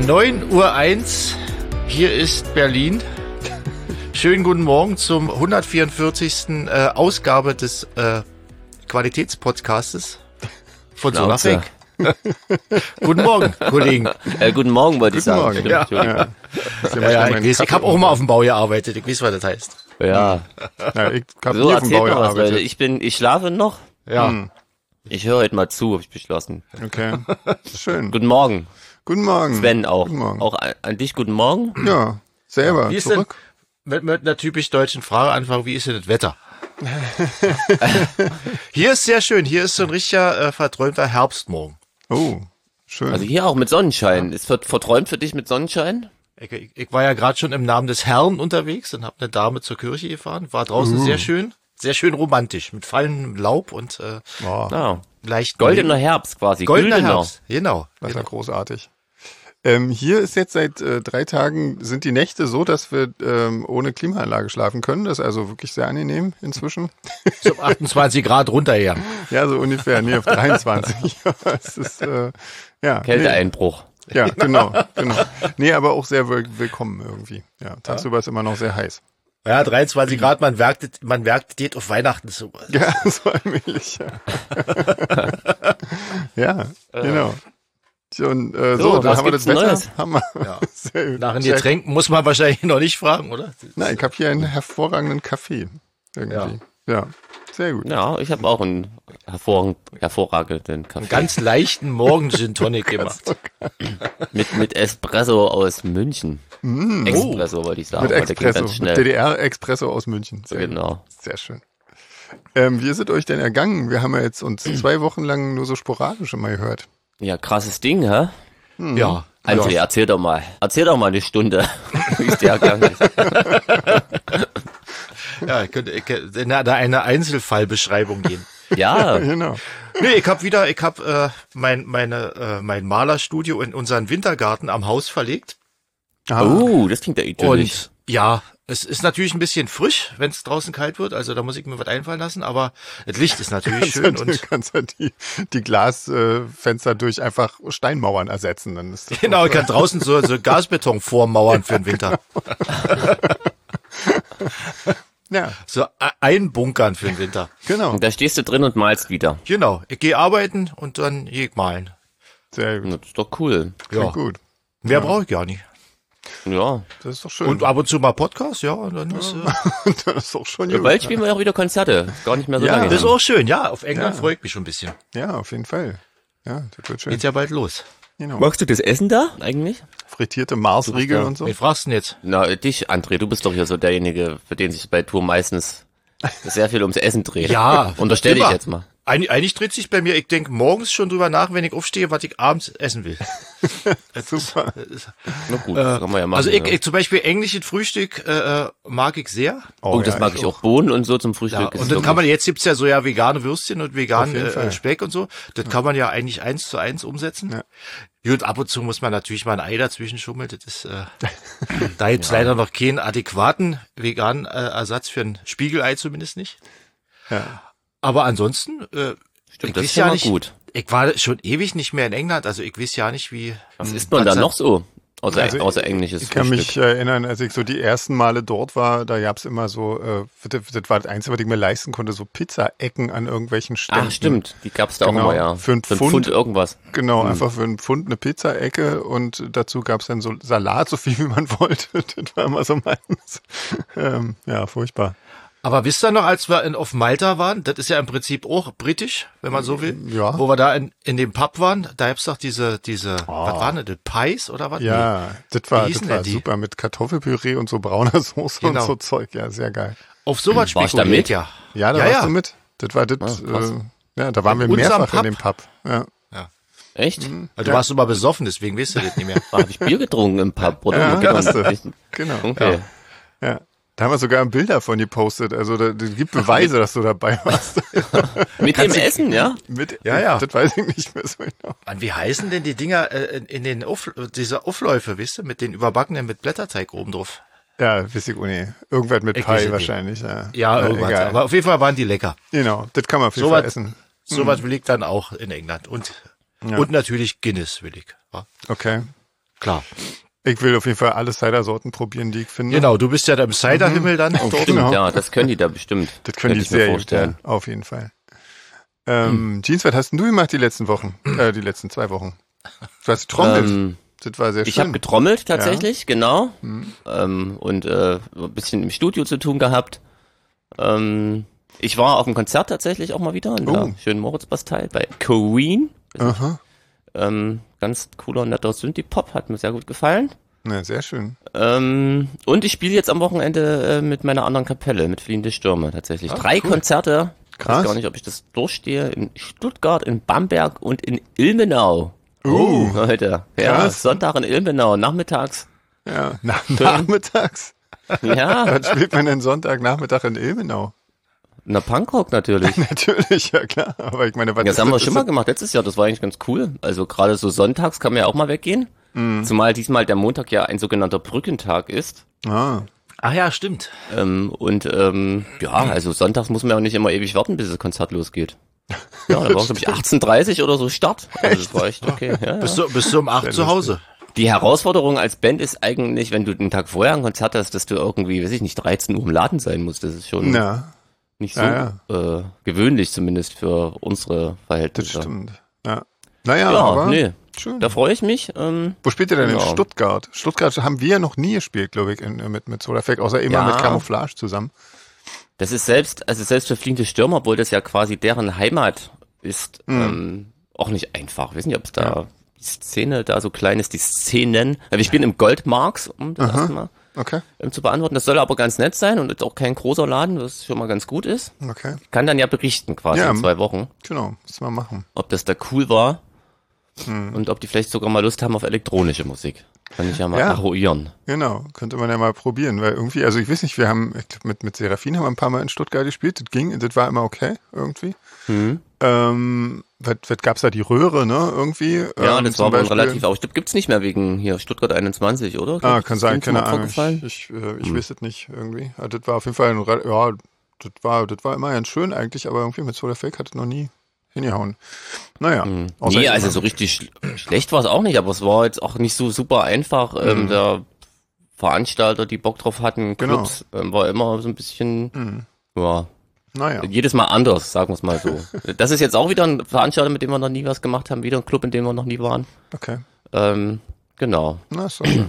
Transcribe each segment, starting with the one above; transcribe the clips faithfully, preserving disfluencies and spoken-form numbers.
neun Uhr eins, hier ist Berlin. Schönen guten Morgen zum hundertvierundvierzigsten Äh, Ausgabe des äh, Qualitätspodcastes von Sonafek. Guten Morgen, Kollegen. Äh, guten Morgen, wollte ich sagen. Morgen. Stimmt, Ja. Entschuldigung. Ja. Ja, ja, ich weiß, ich habe auch mal auf dem Bau gearbeitet, ich weiß, was das heißt. Ja. Ja, ich hab So, nie auf dem erzählt Bau mal was, Leute. gearbeitet. Ich bin, ich schlafe noch. Ja, Hm. Ich höre heute mal zu, habe ich beschlossen. Okay, schön. Guten Morgen. Guten Morgen. Sven auch. Guten Morgen. Auch an, an dich guten Morgen. Ja, selber, wie ist zurück. denn, mit, mit einer typisch deutschen Frage anfangen, wie ist denn das Wetter? Hier ist sehr schön, hier ist so ein richtiger äh, verträumter Herbstmorgen. Oh, schön. Also hier auch mit Sonnenschein. Ist ver verträumt für dich mit Sonnenschein? Ich, ich, ich war ja gerade schon im Namen des Herrn unterwegs und habe eine Dame zur Kirche gefahren. War draußen Uh. sehr schön, sehr schön romantisch, mit fallendem Laub und äh, oh, Ja. leicht Goldener Herbst quasi. goldener Güldener. Herbst. Genau. das ist ja großartig. Ähm, hier ist jetzt seit äh, drei Tagen, sind die Nächte so, dass wir ähm, ohne Klimaanlage schlafen können. Das ist also wirklich sehr angenehm inzwischen. So achtundzwanzig Grad runterher. Ja, so ungefähr, nee, auf dreiundzwanzig. es ist, äh, ja, Kälteeinbruch. nee, ja, genau, genau. Nee, aber auch sehr will willkommen irgendwie. Ja, tagsüber ist immer noch sehr heiß. Ja, dreiundzwanzig Grad, man werkt, man werkt geht auf Weihnachten so. Ja, so allmählich, ja. Ja, genau. Und, äh, so, So, dann was haben wir das gibt's Wetter. Neues? Haben wir. Ja. Sehr gut. Nach den Check. Getränken muss man wahrscheinlich noch nicht fragen, oder? Nein, ich habe hier einen hervorragenden Kaffee. Irgendwie. Ja, sehr gut. Ja, ich habe auch einen hervorragend, hervorragenden Kaffee. Ganz leichten Morgen-Gin Tonic gemacht. Mit, mit Espresso aus München. Mm, Espresso wollte ich sagen. mit aber der ging Expresso, ganz mit schnell. D D R-Expresso aus München. Sehr Genau. Gut. Sehr schön. Ähm, wie ist es euch denn ergangen? Wir haben ja jetzt uns zwei Wochen lang nur so sporadisch immer gehört. Ja, krasses Ding, hä? Ja. André, ja. erzähl doch mal. Erzähl doch mal eine Stunde, wie es dir ergangen ist. Ja, ich könnte, ich könnte in eine eine Einzelfallbeschreibung gehen. Ja, Genau. Nee, ich habe wieder, ich habe äh, mein meine äh, mein Malerstudio in unseren Wintergarten am Haus verlegt. Ah, oh, das klingt ja idyllisch. Und ja, es ist natürlich ein bisschen frisch, wenn es draußen kalt wird. Also da muss ich mir was einfallen lassen. Aber das Licht ist natürlich schön du und kannst ja die, die Glasfenster durch einfach Steinmauern ersetzen. Dann ist das genau, ich kann draußen so, so Gasbeton vormauern für den Winter. Ja, So e- einbunkern für den Winter. genau. Und da stehst du drin und malst wieder. Genau, ich gehe arbeiten und dann gehe ich malen. Sehr gut. Das ist doch cool. Ja, Klingt gut. mehr brauche ich gar nicht. Ja. Das ist doch schön. Und ab und zu mal Podcast, ja, und dann ist äh, das ist doch schon gut. Bald spielen wir auch wieder Konzerte. Ist gar nicht mehr so Ja. lange. das ist hin. auch schön. Ja, auf England Ja. freue ich mich schon ein bisschen. Ja, auf jeden Fall. Ja, das wird schön. Geht's ja bald los. Genau. Magst du das Essen da eigentlich? Frittierte Marsriegel ja- und so. Wen fragst du denn jetzt? Na, dich, André, du bist doch hier so derjenige, für den sich bei Tour meistens sehr viel ums Essen dreht. Ja, Unterstell dich immer. jetzt mal. Eig eigentlich dreht sich bei mir, ich denke morgens schon drüber nach, wenn ich aufstehe, was ich abends essen will. Super. Na gut, das kann man ja machen. Also ich, ja. ich zum Beispiel englisches Frühstück äh, äh, mag ich sehr. Oh, das ja, mag ich auch. Bohnen und so zum Frühstück. Ja, ist und dann wirklich- kann man, jetzt gibt's ja so ja vegane Würstchen und Auf veganen jeden äh, Fall. Speck und so. Das kann man ja eigentlich eins zu eins umsetzen. Ja. Gut, ab und zu muss man natürlich mal ein Ei dazwischen schummeln. Das ist, äh, da gibt's leider noch keinen adäquaten veganen äh, Ersatz für ein Spiegelei zumindest nicht. Ja. Aber ansonsten, äh, Stimmt, ich das weiß ist ja ja nicht, gut. ich war schon ewig nicht mehr in England, also ich weiß ja nicht, wie. Was isst man da was- noch so? Außer, Also, außer englisches Ich kann Frühstück. mich erinnern, als ich so die ersten Male dort war, da gab's immer so, äh, das, das war das Einzige, was ich mir leisten konnte, so Pizza-Ecken an irgendwelchen Ständen. Ach, stimmt. Die gab's da Genau, auch immer, ja. für einen einen Pfund. Pfund irgendwas. Genau, einfach für einen Pfund eine Pizza-Ecke und dazu gab's dann so Salat, so viel wie man wollte. Das war immer so meins. Ähm, ja, furchtbar. Aber wisst ihr noch, als wir in, auf Malta waren, das ist ja im Prinzip auch britisch, wenn man so will, Ja. wo wir da in, in dem Pub waren, da gab's doch diese, diese, was waren das, Pies oder was? Ja, das war, Wie das hießen war denn die? super mit Kartoffelpüree und so brauner Soße Genau. und so Zeug. Ja, sehr geil. Auf sowas War ich da spekuliert, mit? ja. Ja, da Ja, warst ja. du mit. Das war das, Ah, krass. äh, ja, da waren wir In unserem mehrfach in Pub? dem Pub. Ja. Echt? Also du warst immer besoffen, deswegen weißt du das nicht mehr. Da habe ich Bier getrunken im Pub, oder? Ja, Genau. hast du. Genau. Okay. Ja. Da haben wir sogar Bilder von gepostet. Also da, da gibt Beweise, dass du dabei warst. Mit dem Essen, ja? Mit, Ja, ja. Das weiß ich nicht mehr so genau. Mann, wie heißen denn die Dinger äh, in, in den Auf, diese Aufläufe, weißt du, mit den überbackenen mit Blätterteig oben drauf? Ja, weiß ich auch nicht. Irgendwas mit Ich weiß es Pie nicht. wahrscheinlich. Ja, Ja, Äh, irgendwas. egal. Aber auf jeden Fall waren die lecker. Genau, das kann man auf jeden So Fall was- essen. Sowas will ich dann auch in England. Und, Ja. und natürlich Guinness will ich. Ja. Okay. Klar. Ich will auf jeden Fall alle Cider-Sorten probieren, die ich finde. Genau, du bist ja da im Cider-Himmel dann. Oh, stimmt, Genau. ja, das können die da bestimmt. Das können die ich mir sehr gut, vorstellen. ja, auf jeden Fall. Ähm, Jeans, was hast denn du gemacht die letzten Wochen? Äh, die letzten zwei Wochen? Du hast getrommelt. Ähm, das war sehr schön. Ich habe getrommelt tatsächlich, genau. Ähm, und äh, ein bisschen im Studio zu tun gehabt. Ähm, ich war auf dem Konzert tatsächlich auch mal wieder in der Oh. schönen Moritzbastei bei Queen. Aha. Ähm, ganz cooler, netter Synthie-Pop, hat mir sehr gut gefallen. Na, sehr schön. Ähm, und ich spiele jetzt am Wochenende äh, mit meiner anderen Kapelle, mit Fliehende Stürme tatsächlich. Ah, Drei cool. Konzerte. Ich Krass. weiß gar nicht, ob ich das durchstehe. In Stuttgart, in Bamberg und in Ilmenau. Uh. Leute. Ja, Krass. Sonntag in Ilmenau, nachmittags. Ja, nach, nachmittags. Ja, Was spielt man denn Sonntagnachmittag in Ilmenau? na Punkrock natürlich. Natürlich, ja klar. Aber ich meine, was Das ist haben wir das? schon mal gemacht letztes Jahr, das war eigentlich ganz cool. Also gerade so sonntags kann man ja auch mal weggehen. Mhm. Zumal diesmal der Montag ja ein sogenannter Brückentag ist. Ah, Ach ja, stimmt. Ähm, und ähm, ja, also sonntags muss man ja auch nicht immer ewig warten, bis das Konzert losgeht. Ja, da war glaube ich achtzehn Uhr dreißig oder so Start. Also das war echt okay. Ja, Bist ja. du, bist du um acht zu Hause? Die Herausforderung als Band ist eigentlich, wenn du den Tag vorher ein Konzert hast, dass du irgendwie, weiß ich nicht, dreizehn Uhr im Laden sein musst. Das ist schon na, nicht so Ja, Äh, gewöhnlich, zumindest für unsere das Verhältnisse. stimmt. Ja. Naja, Ja, aber nee, schön. da freue ich mich. Ähm, Wo spielt ihr denn in Genau. Stuttgart? Stuttgart haben wir ja noch nie gespielt, glaube ich, in, mit, mit Soda Effect, außer immer Ja. mit Camouflage zusammen. Das ist selbst, also selbst für Fliehende Stürmer, obwohl das ja quasi deren Heimat ist, ähm, auch nicht einfach. Ich weiß nicht, ob es da Ja. die Szene da so klein ist, die Szenen. Ja, wir spielen im Goldmarks, um das Aha. erste Mal Okay, ähm, zu beantworten. Das soll aber ganz nett sein und ist auch kein großer Laden, was schon mal ganz gut ist. okay. Ich kann dann ja berichten quasi Ja. in zwei Wochen, Genau, müssen wir machen. ob das da cool war Hm. und ob die vielleicht sogar mal Lust haben auf elektronische Musik. Kann ich ja mal Ja. eruieren. Genau, könnte man ja mal probieren, weil irgendwie, also ich weiß nicht, wir haben, ich glaub, mit, mit Serafin haben wir ein paar Mal in Stuttgart gespielt, das ging, das war immer okay, irgendwie. Mhm. Ähm, was, was gab's da, die Röhre, ne, irgendwie? Ja, ähm, das zum war wohl Beispiel. relativ, aber ich glaube, gibt's nicht mehr wegen hier Stuttgart einundzwanzig, oder? Ah, Glaub, kann ist sein, irgendjemand keine Ahnung. vorgefallen? Ich, ich, äh, ich Hm. weiß es nicht irgendwie. Ja, das war auf jeden Fall ein, Re- ja, das war, das war immer ganz schön eigentlich, aber irgendwie mit Soda Fake hat es noch nie hingehauen. Naja. Hm. außer Nee, ich also immer. so richtig schl schlecht war es auch nicht, aber es war jetzt auch nicht so super einfach. Ähm, Mhm. der Veranstalter, die Bock drauf hatten, Genau. Clubs, ähm, war immer so ein bisschen, Mhm. ja, Naja. jedes Mal anders, sagen wir es mal so. Das ist jetzt auch wieder ein Veranstalter, mit dem wir noch nie was gemacht haben, wieder ein Club, in dem wir noch nie waren. Okay. Ähm, genau. Na, ist doch schön.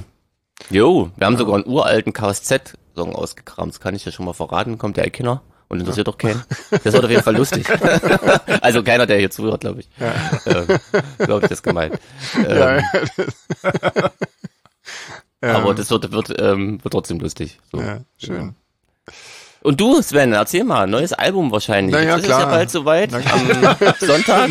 Jo, wir haben sogar einen uralten K S Z-Song ausgekramt, das kann ich ja schon mal verraten, kommt der Kinder und interessiert doch keinen. Das wird auf jeden Fall lustig. Also keiner, der hier zuhört, glaube ich. Ja. Ähm, glaube ich, das gemeint. Ähm, Ja, ja, das, Aber Ähm, das wird, wird, ähm, wird trotzdem lustig. So. ja, schön. Und du, Sven, erzähl mal, neues Album wahrscheinlich. Na ja, Jetzt ist klar. es ja bald soweit, Na am Sonntag.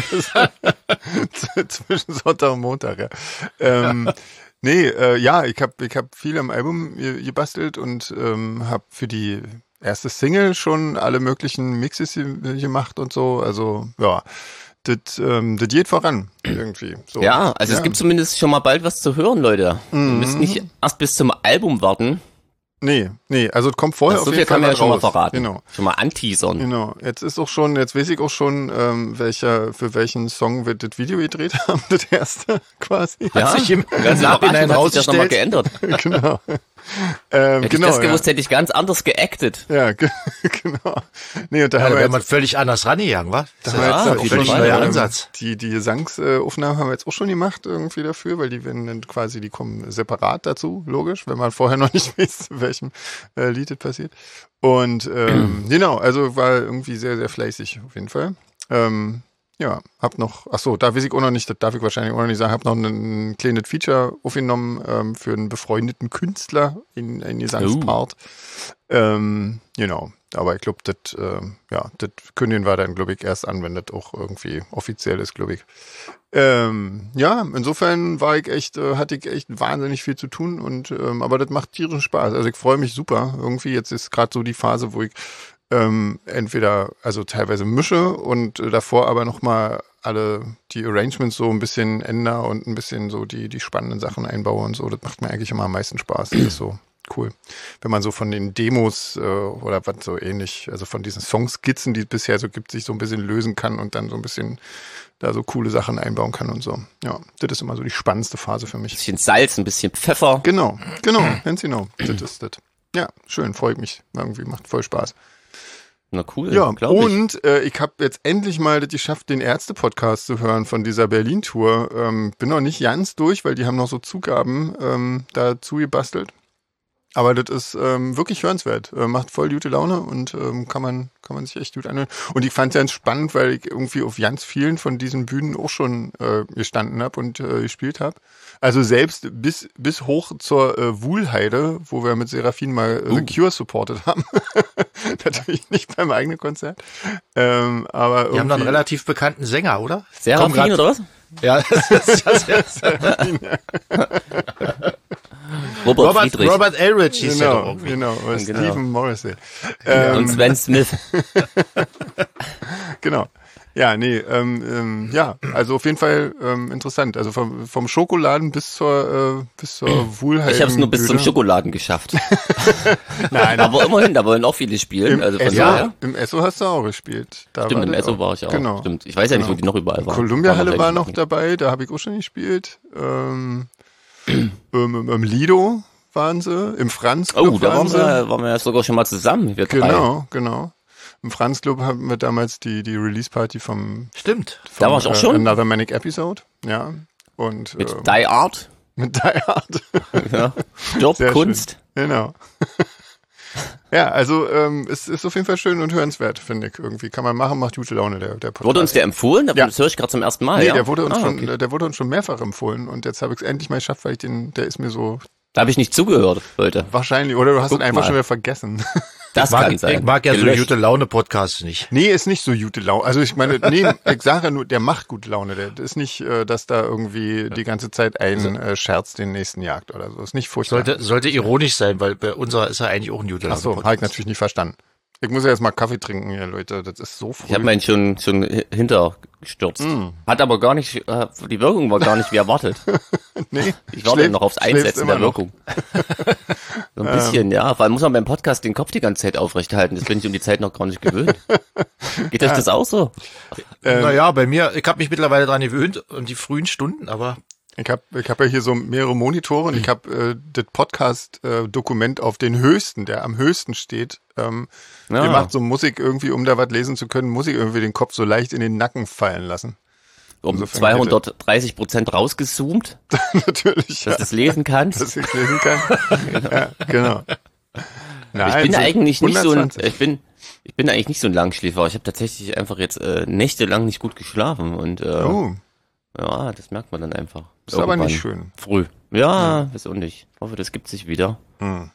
Zwischen Sonntag und Montag, ja. Ähm, nee, äh, ja, ich habe ich hab viel am Album ge- gebastelt und ähm, habe für die erste Single schon alle möglichen Mixes ge- gemacht und so. Also, ja, das ähm, das geht voran irgendwie. So. Ja, also es gibt zumindest schon mal bald was zu hören, Leute. Mhm. Ihr müsst nicht erst bis zum Album warten. Nee, nee, also es kommt vorher Das auf so jeden viel Fall kann man ja mal schon mal raus. verraten. Genau. Schon mal anteasern. Genau, jetzt ist auch schon, jetzt weiß ich auch schon, ähm, welcher, für welchen Song wir das Video gedreht haben, das erste quasi. Ja, sich im ganz Nachhinein überraschend hat sich das nochmal rausgestellt. geändert. Genau. ähm, Hätte genau, ich das gewusst, ja. hätte ich ganz anders geactet. Ja, ge genau. Nee, und da Ja, haben da wir wäre man jetzt, völlig anders rangegangen, wa? da Das haben ist wir Ja, jetzt auf auch jeden schon, Fall. neuer ähm, Ansatz. Die, die Gesangsaufnahmen haben wir jetzt auch schon gemacht irgendwie dafür, weil die werden dann quasi, die kommen separat dazu, logisch, wenn man vorher noch nicht weiß, in welchem äh, Lied das passiert. Und ähm, genau, also war irgendwie sehr, sehr fleißig auf jeden Fall. Ähm, ja, hab noch, ach so, da weiß ich auch noch nicht, das darf ich wahrscheinlich auch noch nicht sagen, hab noch ein kleines Feature aufgenommen ähm, für einen befreundeten Künstler in einen Gesangspart. Ähm, genau, aber ich glaube, das, ähm, ja, das kündigen wir dann, glaube ich, erst an, wenn das auch irgendwie offiziell ist, glaube ich. Ähm, ja, insofern war ich echt, äh, hatte ich echt wahnsinnig viel zu tun und, ähm, aber das macht tierisch Spaß. Also ich freue mich super. Irgendwie jetzt ist gerade so die Phase, wo ich ähm, entweder, also teilweise mische und äh, davor aber nochmal alle die Arrangements so ein bisschen ändere und ein bisschen so die, die spannenden Sachen einbaue und so. Das macht mir eigentlich immer am meisten Spaß. Das ist so cool. Wenn man so von den Demos äh, oder was so ähnlich, also von diesen Songskizzen, die es bisher so gibt, sich so ein bisschen lösen kann und dann so ein bisschen da so coole Sachen einbauen kann und so. Ja, das ist immer so die spannendste Phase für mich. Ein bisschen Salz, ein bisschen Pfeffer. Genau, genau, ganz genau. Das ist das. Ja, schön, freut mich. Irgendwie macht voll Spaß. Na cool, ja, glaube ich. und äh, ich habe jetzt endlich mal das geschafft, den Ärzte-Podcast zu hören von dieser Berlin-Tour. Ähm, bin noch nicht ganz durch, weil die haben noch so Zugaben ähm, dazu gebastelt. Aber das ist ähm, wirklich hörenswert. Äh, macht voll gute Laune und ähm, kann man kann man sich echt gut anhören. Und ich fand es ganz spannend, weil ich irgendwie auf ganz vielen von diesen Bühnen auch schon äh, gestanden habe und äh, gespielt habe. Also selbst bis bis hoch zur äh, Wuhlheide, wo wir mit Seraphin mal äh, Uh. The Cure supportet haben. Natürlich nicht beim eigenen Konzert. Ähm, aber Die haben dann einen relativ bekannten Sänger, oder? Seraphin oder was? Ja, das ist ja sehr, Seraphin, ja. Robert, Robert, Friedrich. Robert Eldridge hieß ja doch Genau, irgendwie. genau. Oder Genau. Stephen Morrissey. Ähm, Und Sven Smith. Genau. Ja, nee, ähm, ähm, ja, also auf jeden Fall ähm, interessant. Also vom, vom Schokoladen bis zur äh, bis zur Wuhlheiden. Ich habe es nur bis zum Schokoladen geschafft. Nein, Aber immerhin, da wollen auch viele spielen. im, Also von Esso, daher. im Esso hast du auch gespielt. Da Stimmt, im der Esso war ich auch. Genau. Stimmt. Ich weiß ja nicht, Genau. wo die noch überall waren. Columbia-Halle War war noch noch dabei, da habe ich auch schon gespielt. Ähm, ähm, im Lido waren sie, im Franz Club Oh, da waren waren sie. wir, waren wir ja sogar schon mal zusammen. Wir drei. Genau, genau. Im Franz Club hatten wir damals die, die Release-Party vom, Stimmt. vom Da war ich auch schon. Another Manic Episode. Ja. Und Mit ähm, Die Art. mit Die Hard. Ja. Job, Sehr Kunst. schön. Genau. Ja, also ähm, es ist auf jeden Fall schön und hörenswert, finde ich. Irgendwie kann man machen, macht gute Laune, der, der Podcast. Wurde uns der empfohlen? Ja. Das höre ich gerade zum ersten Mal. Nee, ja? der wurde uns ah, schon, okay. der wurde uns schon mehrfach empfohlen und jetzt habe ich es endlich mal geschafft, weil ich den, der ist mir so Da habe ich nicht zugehört, Leute. wahrscheinlich, oder du hast Guck ihn einfach mal. schon wieder vergessen. Das mag, kann sein. Ich mag ja Gelöscht. so gute Laune-Podcasts nicht. Nee, ist nicht so gute Laune. Also ich meine, nee, ich sage ja nur, der macht gute Laune. Der ist nicht, äh, dass da irgendwie die ganze Zeit ein äh, Scherz den nächsten jagt oder so. Ist nicht furchtbar. Sollte, sollte ironisch sein, weil bei unserer ist er eigentlich auch ein gute Ach so, Laune-Podcast. habe ich natürlich nicht verstanden. Ich muss ja erst mal Kaffee trinken hier, Leute. Das ist so früh. Ich habe meinen schon schon hi- hintergestürzt. Mm. Hat aber gar nicht, äh, die Wirkung war gar nicht wie erwartet. nee, Ich warte schläft- noch aufs schläfst Einsetzen immer der noch. Wirkung. So ein bisschen, ja. Vor allem muss man beim Podcast den Kopf die ganze Zeit aufrechterhalten. Das bin ich um die Zeit noch gar nicht gewöhnt. Geht euch das auch so? Ähm, Naja, bei mir, ich habe mich mittlerweile dran gewöhnt und die frühen Stunden, aber Ich habe ich hab ja hier so mehrere Monitore und ich habe äh, das Podcast-Dokument auf den höchsten, der am höchsten steht, ähm, Ja. gemacht. So muss ich irgendwie, um da was lesen zu können, muss ich irgendwie den Kopf so leicht in den Nacken fallen lassen. Um Insofern zweihundertdreißig Prozent rausgezoomt, Natürlich, ja, dass du es lesen kannst. dass ich lesen kann. ja, genau. Nein, Ich bin so eigentlich nicht so ein, hundertzwanzig. ich bin, ich bin eigentlich nicht so ein Langschläfer. Ich habe tatsächlich einfach jetzt äh, nächtelang nicht gut geschlafen und äh, Oh, ja, das merkt man dann einfach. ist aber nicht Irgendwann schön. Früh. Ja, weiß auch nicht. Ich hoffe, das gibt sich wieder. Hm.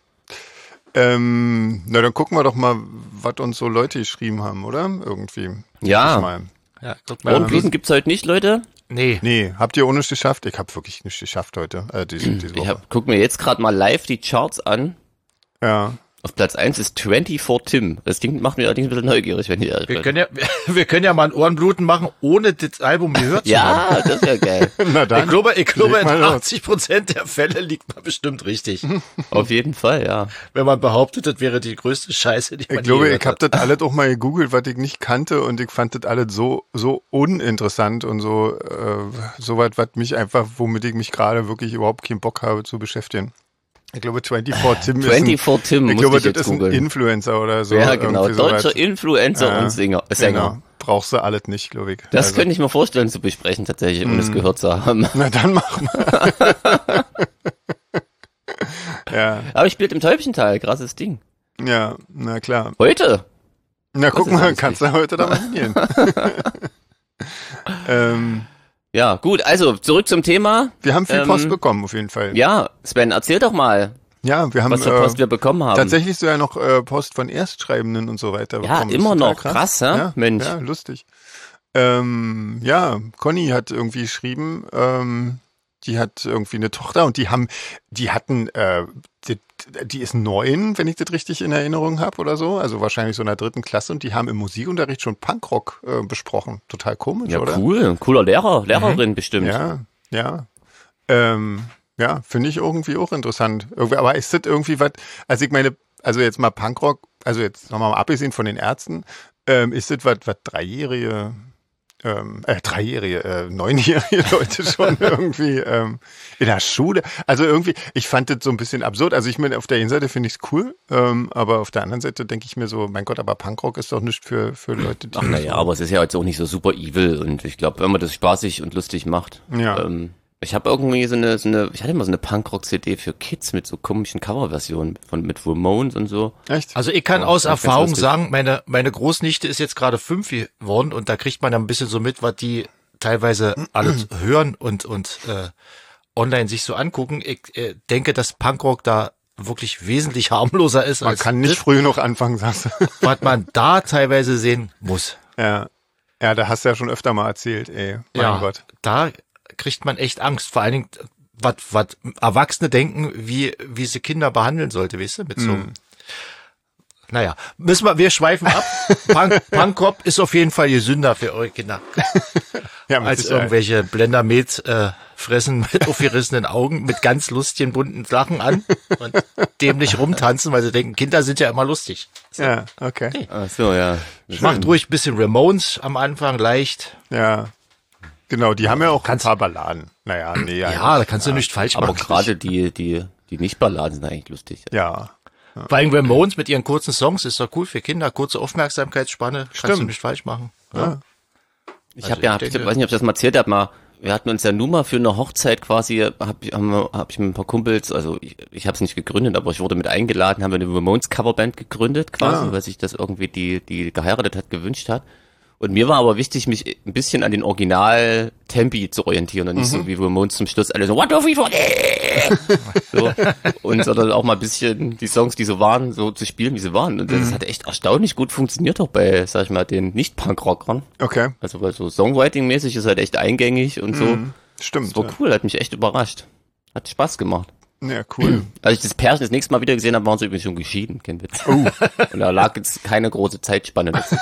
Ähm, na, dann gucken wir doch mal, was uns so Leute geschrieben haben, oder? Irgendwie. Ja. Ich mal. ja, guck mal. Ohrenbluten gibt's heute nicht, Leute. Nee, Nee, habt ihr ohne nichts geschafft? Ich habe wirklich nichts geschafft heute, äh, diese, diese Ich Woche. hab, guck mir jetzt gerade mal live die Charts an. Ja. Auf Platz eins ist vierundzwanzig Tim. Das Ding macht mich allerdings ein bisschen neugierig, wenn ihr ehrlich wir seid. können ja, wir können ja mal ein Ohrenbluten machen, ohne das Album gehört zu haben. Ja, das wäre geil. Na dann. Ich glaube, ich glaube, leg in mal los. achtzig Prozent der Fälle liegt man bestimmt richtig. Auf jeden Fall, ja. Wenn man behauptet, das wäre die größte Scheiße, die man Ich glaube, je ich gehört habe das alles auch mal gegoogelt, was ich nicht kannte und ich fand das alles so so uninteressant und so äh, so was, was mich einfach, womit ich mich gerade wirklich überhaupt keinen Bock habe zu beschäftigen. Ich glaube, vierundzwanzig Tim ist ein, vierundzwanzig Tim, ich musste glaube, ich das jetzt ist ein googeln. Influencer oder so. Ja, genau. irgendwie sowas. Deutscher Influencer Ja, und Singer. Sänger. Genau. Brauchst du alles nicht, glaube ich. Das Also, könnte ich mir vorstellen zu besprechen, tatsächlich, ohne Mm. es gehört zu haben. Na dann mach mal. ja, Aber ich spielt im Täubchental, krasses Ding. ja, na klar. Heute? Na guck ist mal, alles kannst du heute da mal hingehen. ähm, Ja, gut, also zurück zum Thema. wir haben viel Ähm, Post bekommen, auf jeden Fall. Ja, Sven, erzähl doch mal, Ja, wir haben was für äh, Post wir bekommen haben. tatsächlich sogar noch äh, Post von Erstschreibenden und so weiter Ja, bekommen. immer Ist total noch. Krass, hä? ja? Mensch. Ja, lustig. Ähm, ja, Conny hat irgendwie geschrieben, ähm, die hat irgendwie eine Tochter und die haben, die hatten, äh, die, die ist neun, wenn ich das richtig in Erinnerung habe oder so, also wahrscheinlich so in der dritten Klasse und die haben im Musikunterricht schon Punkrock äh, besprochen. Total komisch, Ja, oder? cool. Cooler Lehrer, Lehrerin bestimmt. Ja, ja. Ähm, Ja, finde ich irgendwie auch interessant. Irgendwie, aber ist das irgendwie was, also ich meine, also jetzt mal Punkrock, also jetzt nochmal abgesehen von den Ärzten, ähm, ist das was, was dreijährige, ähm, äh, dreijährige, äh, neunjährige Leute schon irgendwie ähm, in der Schule, also irgendwie, ich fand das so ein bisschen absurd, also ich meine, auf der einen Seite finde ich es cool, ähm, aber auf der anderen Seite denke ich mir so, mein Gott, aber Punkrock ist doch nicht für, für Leute, die... Ach naja, aber es ist ja jetzt auch nicht so super evil und ich glaube, wenn man das spaßig und lustig macht, Ja. ähm, ich habe irgendwie so eine, so eine, ich hatte immer so eine Punkrock-C D für Kids mit so komischen Coverversionen von mit Ramones und so. Echt? Also ich kann Ja, aus das ist ganz Erfahrung lustig. sagen, meine, meine Großnichte ist jetzt gerade fünf geworden und da kriegt man ja ein bisschen so mit, was die teilweise alles hören und, und äh, online sich so angucken. Ich äh, denke, dass Punkrock da wirklich wesentlich harmloser ist, Man als kann nicht das, früh noch anfangen, sagst du. was man da teilweise sehen muss. Ja. Ja, da hast du ja schon öfter mal erzählt, ey. Mein Ja, Gott. da kriegt man echt Angst. Vor allen Dingen, was, was Erwachsene denken, wie, wie sie Kinder behandeln sollte, weißt du, mit so einem. Naja, müssen wir, wir schweifen ab. Punk, Punkrock ist auf jeden Fall gesünder für eure Kinder. Ja, mit Als Sicherheit. irgendwelche Blendermet äh, fressen mit aufgerissenen Augen, mit ganz lustigen, bunten Sachen an und dämlich rumtanzen, weil sie denken, Kinder sind ja immer lustig. Ja, okay. Ach so, ja. Macht ruhig ein bisschen Ramones am Anfang, leicht. Ja. Genau, die haben ja auch Kannst- ein paar Balladen. Naja, nee. Ja, da kannst du nichts falsch Aber machen. gerade die, die, die Nicht-Balladen sind eigentlich lustig. Ja. Vor allem Ramones mit ihren kurzen Songs ist doch cool für Kinder, kurze Aufmerksamkeitsspanne, kannst du Stimmt. nicht falsch machen. Ja. Ich Also habe ja, ich hab, ich denke- weiß nicht, ob ich das mal erzählt habe, mal, wir hatten uns ja nur mal für eine Hochzeit quasi, hab, hab, hab ich mit ein paar Kumpels, also ich, ich habe es nicht gegründet, aber ich wurde mit eingeladen, haben wir eine Ramones Coverband gegründet quasi, Ah. weil sich das irgendwie die, die geheiratet hat, gewünscht hat. Und mir war aber wichtig, mich ein bisschen an den Original-Tempi zu orientieren und nicht so wie Ramones zum Schluss alle so, what the fuck? So. Und sondern auch mal ein bisschen die Songs, die so waren, so zu spielen, wie sie waren. Und das hat echt erstaunlich gut funktioniert auch bei, sag ich mal, den Nicht-Punk-Rockern. Okay. Also weil so Songwriting-mäßig ist halt echt eingängig und so. Mhm. Stimmt. Das war Ja. cool, hat mich echt überrascht. Hat Spaß gemacht. Ja, cool. Als ich das Pärchen das nächste Mal wieder gesehen habe, waren sie übrigens schon geschieden, kein Witz. Oh. Und da lag jetzt keine große Zeitspanne dazu.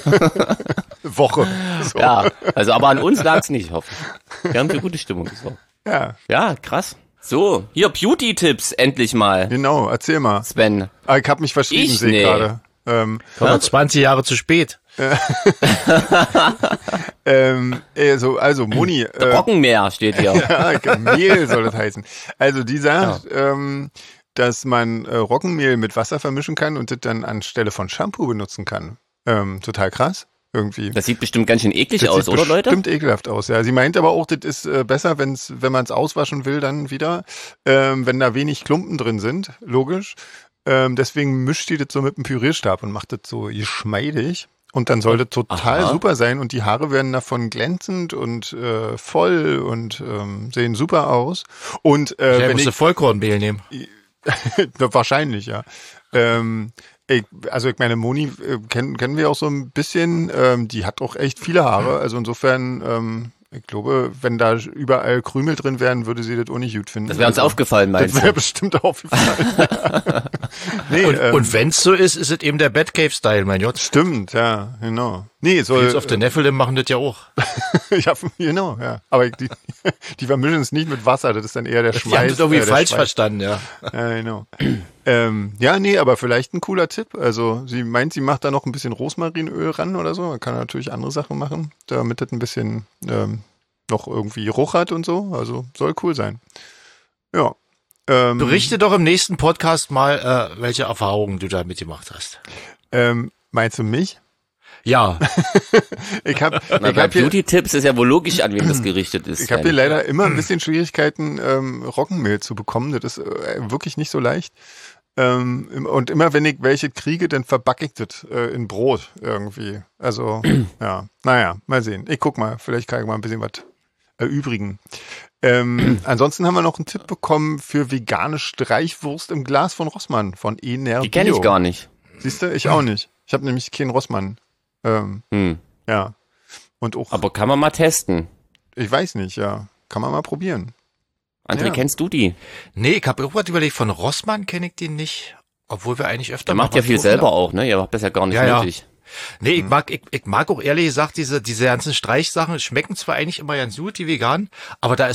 Woche. So. Ja, also aber an uns lag es nicht, hoffe ich. Wir haben für gute Stimmung gesorgt. Ja, Ja, krass. So, hier Beauty-Tipps endlich mal, genau. Erzähl mal. Sven. Ah, ich habe mich verschrieben, Ich? sehe ich Nee. gerade. Ähm, Ja, zwanzig Jahre zu spät. ähm, also, also, Moni. Äh, Roggenmeer steht hier. ja, Mehl soll das heißen. Also, die sagt, ähm, dass man äh, Roggenmehl mit Wasser vermischen kann und das dann anstelle von Shampoo benutzen kann. Ähm, total krass. Irgendwie. Das sieht bestimmt ganz schön eklig Das aus, sieht oder Leute? bestimmt ekelhaft aus, ja. Sie meint aber auch, das ist äh, besser, wenn's, wenn man es auswaschen will, dann wieder, ähm, wenn da wenig Klumpen drin sind, logisch. Ähm, deswegen mischt die das so mit dem Pürierstab und macht das so geschmeidig. Und dann soll das total Aha. super sein und die Haare werden davon glänzend und äh, voll und ähm, sehen super aus. Und äh, Ja, wenn musst du ich, Vollkornmehl nehmen. wahrscheinlich, ja. Ähm, ich, also ich meine, Moni äh, kennen, kennen wir auch so ein bisschen, ähm, die hat auch echt viele Haare, also insofern, ähm, ich glaube, wenn da überall Krümel drin wären, würde sie das auch nicht gut finden. Das wäre uns also, aufgefallen, meinst Das wäre du? bestimmt aufgefallen. nee, Und, ähm, und wenn's so ist, ist es eben der Batcave-Style, mein Gott. stimmt, ja, genau. Nee, soll, Kids of the Nephilim machen das ja auch. ja, genau, ja. Aber die, die vermischen es nicht mit Wasser, das ist dann eher der Die Schmeiß. haben das irgendwie äh, der falsch Schweiß. verstanden, ja. Ja, genau. ähm, ja, nee, aber vielleicht ein cooler Tipp. Also sie meint, sie macht da noch ein bisschen Rosmarinöl ran oder so. Man kann natürlich andere Sachen machen, damit das ein bisschen ähm, noch irgendwie Geruch hat und so. Also soll cool sein. Ja. Ähm, Berichte doch im nächsten Podcast mal, äh, welche Erfahrungen du damit gemacht hast. Ähm, meinst du mich? Ja, Ich habe Na, ich bei hab hier, Beauty-Tipps ist ja wohl logisch, an wen das gerichtet ist. ich hab hier leider immer ein bisschen Schwierigkeiten, ähm, Roggenmehl zu bekommen. Das ist äh, wirklich nicht so leicht. Ähm, im- und immer wenn ich welche kriege, dann verbacke ich das äh, in Brot irgendwie. Also, ja, naja, mal sehen. Ich guck mal, vielleicht kann ich mal ein bisschen was erübrigen. Ähm, ansonsten haben wir noch einen Tipp bekommen für vegane Streichwurst im Glas von Rossmann, von Ener Die kenne ich gar nicht. Siehst du, ich auch nicht. Ich habe nämlich keinen Rossmann. Ähm, Hm. ja. Und auch, Aber kann man mal testen. ich weiß nicht, ja. Kann man mal probieren. André, Ja. kennst du die? nee, ich habe irgendwas überlegt, von Rossmann kenne ich den nicht, obwohl wir eigentlich öfter Der mal macht ja was viel getroffen selber haben. auch, ne? Ihr habt das ja gar nicht Ja, ja. nötig. Nee, Hm. ich mag, ich, ich mag auch ehrlich gesagt diese, diese ganzen Streichsachen schmecken zwar eigentlich immer ganz gut, die veganen, aber da ist auch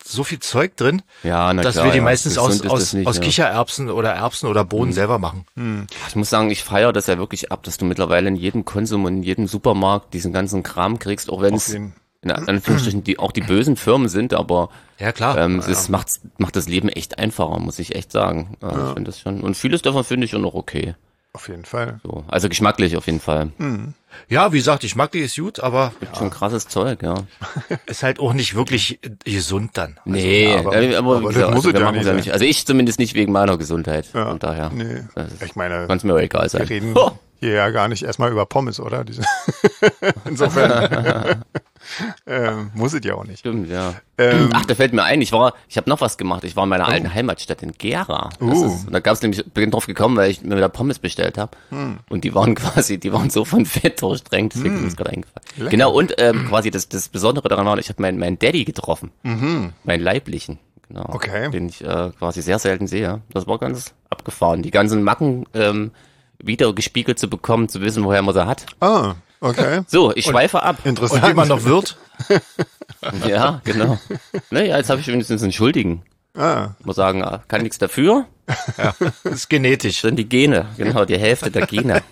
so viel Zeug drin, Ja, na dass klar, wir die ja. meistens Gesund aus, ist das aus, nicht, aus ja. Kichererbsen oder Erbsen oder Bohnen Mhm. selber machen. Ich muss sagen, ich feiere das ja wirklich ab, dass du mittlerweile in jedem Konsum und in jedem Supermarkt diesen ganzen Kram kriegst, auch wenn Auf es jeden- in Anführungsstrichen die, auch die bösen Firmen sind, aber Ja, klar. ähm, es macht, macht das Leben echt einfacher, muss ich echt sagen. Äh, Ich finde das schon. Und vieles davon finde ich auch noch okay. Auf jeden Fall. So. Also geschmacklich auf jeden Fall. Ja, wie gesagt, geschmacklich ist gut, aber Gibt schon krasses Zeug, ja. ist halt auch nicht wirklich gesund dann. Nee, aber- äh, aber, aber wie das gesagt, muss also es wir ja machen nicht es ja sein. nicht. Also ich zumindest nicht wegen meiner Gesundheit. Ja. Von daher. Nee. Das ist, Ich meine, kann es mir auch egal sein. wir reden Oh. hier ja gar nicht erstmal über Pommes, oder? Diese Insofern ähm, muss es ja auch nicht. Stimmt, ja. Ähm, Ach, da fällt mir ein, ich war, ich habe noch was gemacht. Ich war in meiner alten Heimatstadt in Gera. Das Uh. ist, und da gab's nämlich, bin drauf gekommen, weil ich mir wieder Pommes bestellt habe. Und die waren quasi, die waren so von Fett durchdrängt, deswegen ist mir das gerade eingefallen. Lecker. Genau, und ähm, quasi das, das Besondere daran war, ich habe meinen meinen Daddy getroffen. Meinen Leiblichen. Genau. Okay. Den ich äh, quasi sehr selten sehe. Das war ganz abgefahren. Die ganzen Macken ähm, wieder gespiegelt zu bekommen, zu wissen, woher man sie hat. ah, okay. So, ich schweife ab. Interessant. Und wie man noch wird, Ja, genau. Naja, jetzt habe ich wenigstens einen Schuldigen. Ah, Ich muss sagen, kann nichts dafür. ist genetisch. Das sind die Gene, genau, die Hälfte der Gene.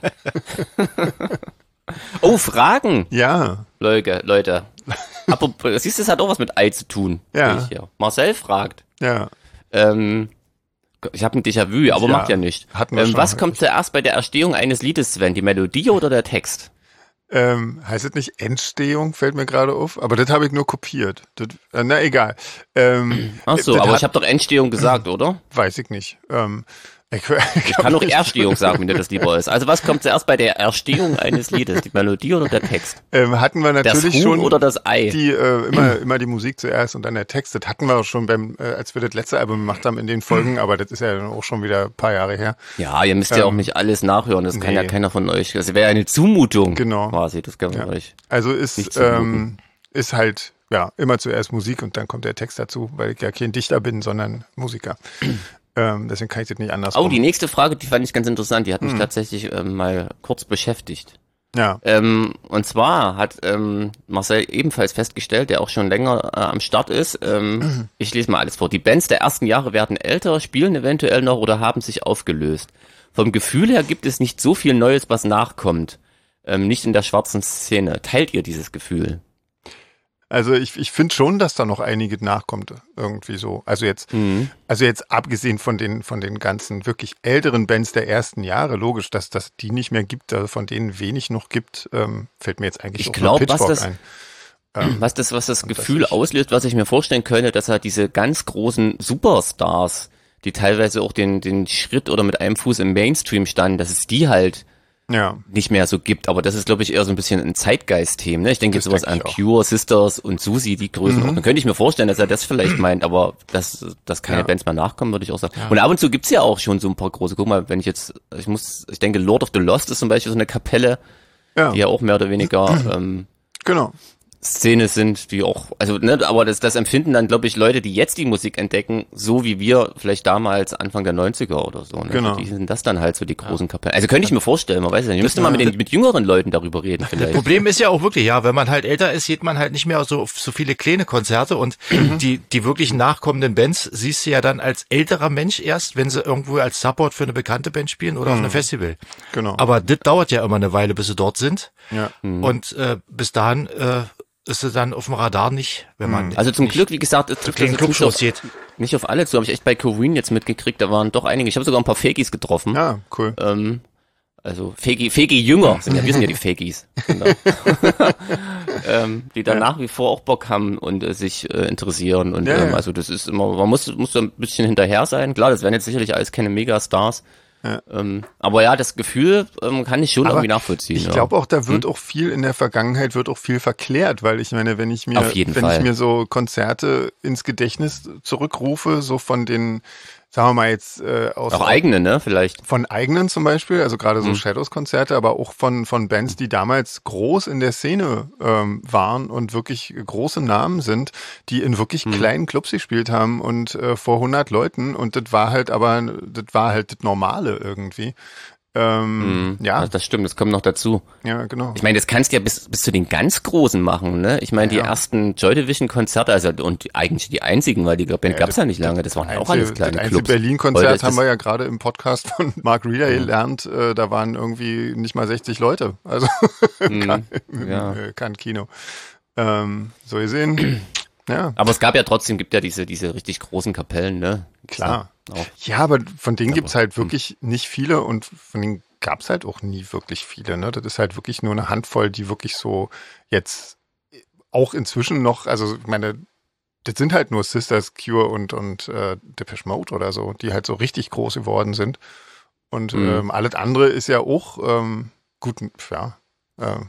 Oh, Fragen, ja. Leute, Leute. Apropos, siehst du, es hat auch was mit Ei zu tun. Ja. sehe ich hier. Marcel fragt, Ja. ähm, ich habe ein Déjà-vu, aber Ja, macht ja nicht. hatten wir Ähm, schon. was kommt zuerst bei der Erstehung eines Liedes, Sven? Die Melodie oder der Text? Ähm, heißt es nicht Entstehung, fällt mir gerade auf, aber das habe ich nur kopiert. Das, äh, na egal. Ähm, Ach so, das aber hat- ich habe doch Entstehung gesagt, oder? weiß ich nicht. Ähm, ich, Ich kann auch Erstehung sagen, wenn dir das lieber ist. Also was kommt zuerst bei der Erstehung eines Liedes? Die Melodie oder der Text? ähm, hatten wir Das natürlich Huhn schon oder das Ei? die äh, immer immer die Musik zuerst und dann der Text. Das hatten wir auch schon beim, äh, als wir das letzte Album gemacht haben in den Folgen, aber das ist ja dann auch schon wieder ein paar Jahre her. Ja, ihr müsst ja auch nicht alles nachhören, das kann ja nee. keiner von euch. Das wäre ja eine Zumutung. Genau. Quasi, das kann man Ja. euch. Also Nicht ist zumuten. ähm, ist halt ja immer zuerst Musik und dann kommt der Text dazu, weil ich ja kein Dichter bin, sondern Musiker. ähm, deswegen kann ich das nicht anders Oh, machen. die nächste Frage, die fand ich ganz interessant, die hat Hm. mich tatsächlich ähm, mal kurz beschäftigt. Ja. Ähm, und zwar hat ähm, Marcel ebenfalls festgestellt, der auch schon länger äh, am Start ist. Ähm, ich lese mal alles vor. Die Bands der ersten Jahre werden älter, spielen eventuell noch oder haben sich aufgelöst. Vom Gefühl her gibt es nicht so viel Neues, was nachkommt. Ähm, nicht in der schwarzen Szene. Teilt ihr dieses Gefühl? Also ich, ich finde schon, dass da noch einige nachkommt, irgendwie so. Also jetzt, also jetzt abgesehen von den, von den ganzen wirklich älteren Bands der ersten Jahre, logisch, dass das die nicht mehr gibt, also von denen wenig noch gibt, ähm, fällt mir jetzt eigentlich Ich auch glaub, noch was Pitchfork das- ein. Was das, was das Gefühl ich- auslöst, was ich mir vorstellen könnte, dass halt diese ganz großen Superstars, die teilweise auch den, den Schritt oder mit einem Fuß im Mainstream standen, dass es die halt Ja, nicht mehr so gibt. Aber das ist, glaube ich, eher so ein bisschen ein Zeitgeist-Thema. Ne? Ich denke jetzt Das sowas denke an ich auch. Cure, Sisters und Susi, die Größenordnung. Dann könnte ich mir vorstellen, dass er das vielleicht meint, aber dass, dass keine Ja. Bands mehr nachkommen, würde ich auch sagen. Und ab und zu gibt's ja auch schon so ein paar große. Guck mal, wenn ich jetzt, ich muss, ich denke, Lord of the Lost ist zum Beispiel so eine Kapelle, ja, die ja auch mehr oder weniger ähm, genau. Szene sind, die auch, also, ne, aber das, das empfinden dann, glaube ich, Leute, die jetzt die Musik entdecken, so wie wir vielleicht damals Anfang der neunziger oder so, ne? Genau. Die sind das dann halt so die großen Kapellen. Also könnte ich mir vorstellen, man weiß ja nicht. Ich müsste mal mit den, mit jüngeren Leuten darüber reden, vielleicht. Problem ist ja auch wirklich, ja, wenn man halt älter ist, sieht man halt nicht mehr so, so viele kleine Konzerte und die, die wirklich nachkommenden Bands siehst du ja dann als älterer Mensch erst, wenn sie irgendwo als Support für eine bekannte Band spielen oder auf einem Festival. Genau. Aber das dauert ja immer eine Weile, bis sie dort sind. Ja. Und äh, bis dahin äh, ist sie dann auf dem Radar nicht, wenn man Also zum nicht Glück, wie gesagt, es trifft gegen also nicht Clubshows auf, geht. nicht auf alle zu, habe ich echt bei Corinne jetzt mitgekriegt, da waren doch einige, ich habe sogar ein paar Fakies getroffen. Ja, cool. Ähm, also Fegi, Fegi-Jünger, sind ja, wir sind ja die Fakies. Genau. ähm, die dann nach wie vor auch Bock haben und äh, sich äh, interessieren. Und Ja, ähm, ja. also das ist immer, man muss, muss da ein bisschen hinterher sein. Klar, das werden jetzt sicherlich alles keine Megastars. Ja. Ähm, aber ja, das Gefühl ähm, kann ich schon Aber irgendwie nachvollziehen. Ich ja. glaube auch, da wird auch viel in der Vergangenheit wird auch viel verklärt, weil ich meine, wenn ich mir, Auf jeden wenn Fall. ich mir so Konzerte ins Gedächtnis zurückrufe, so von den, sagen wir mal jetzt äh, aus Auch eigene, ne, vielleicht. von eigenen zum Beispiel, also gerade so Mhm. Shadows-Konzerte, aber auch von von Bands, die damals groß in der Szene ähm, waren und wirklich große Namen sind, die in wirklich Mhm. kleinen Clubs gespielt haben und äh, vor hundert Leuten und das war halt aber, das war halt das Normale irgendwie. Ähm, Mhm. ja, Das stimmt, das kommt noch dazu. ja, genau. Ich meine, das kannst du ja bis, bis zu den ganz Großen machen, ne? Ich meine, die Ja. ersten Joy Division Konzerte, also und die, eigentlich die einzigen, weil die Band Ja, gab's das- ja nicht lange, das waren ja auch Einzel- alles kleine Das Clubs. Heute Berlin-Konzert ist haben das- wir ja gerade im Podcast von Mark Reeder gelernt, äh, da waren irgendwie nicht mal sechzig Leute, also im, Mhm. Kan- im Ja. äh, Cannes-Kino. Ähm, so gesehen, ja, Aber es gab ja trotzdem, gibt ja diese, diese richtig großen Kapellen, ne? klar. Auch. Ja, aber von denen Aber- gibt's halt wirklich nicht viele und von denen gab's halt auch nie wirklich viele. Ne? Das ist halt wirklich nur eine Handvoll, die wirklich so jetzt auch inzwischen noch, also ich meine, das sind halt nur Sisters, Cure und, und äh, Depeche Mode oder so, die halt so richtig groß geworden sind. Und Mhm. ähm, alles andere ist ja auch ähm, gut, ja, äh,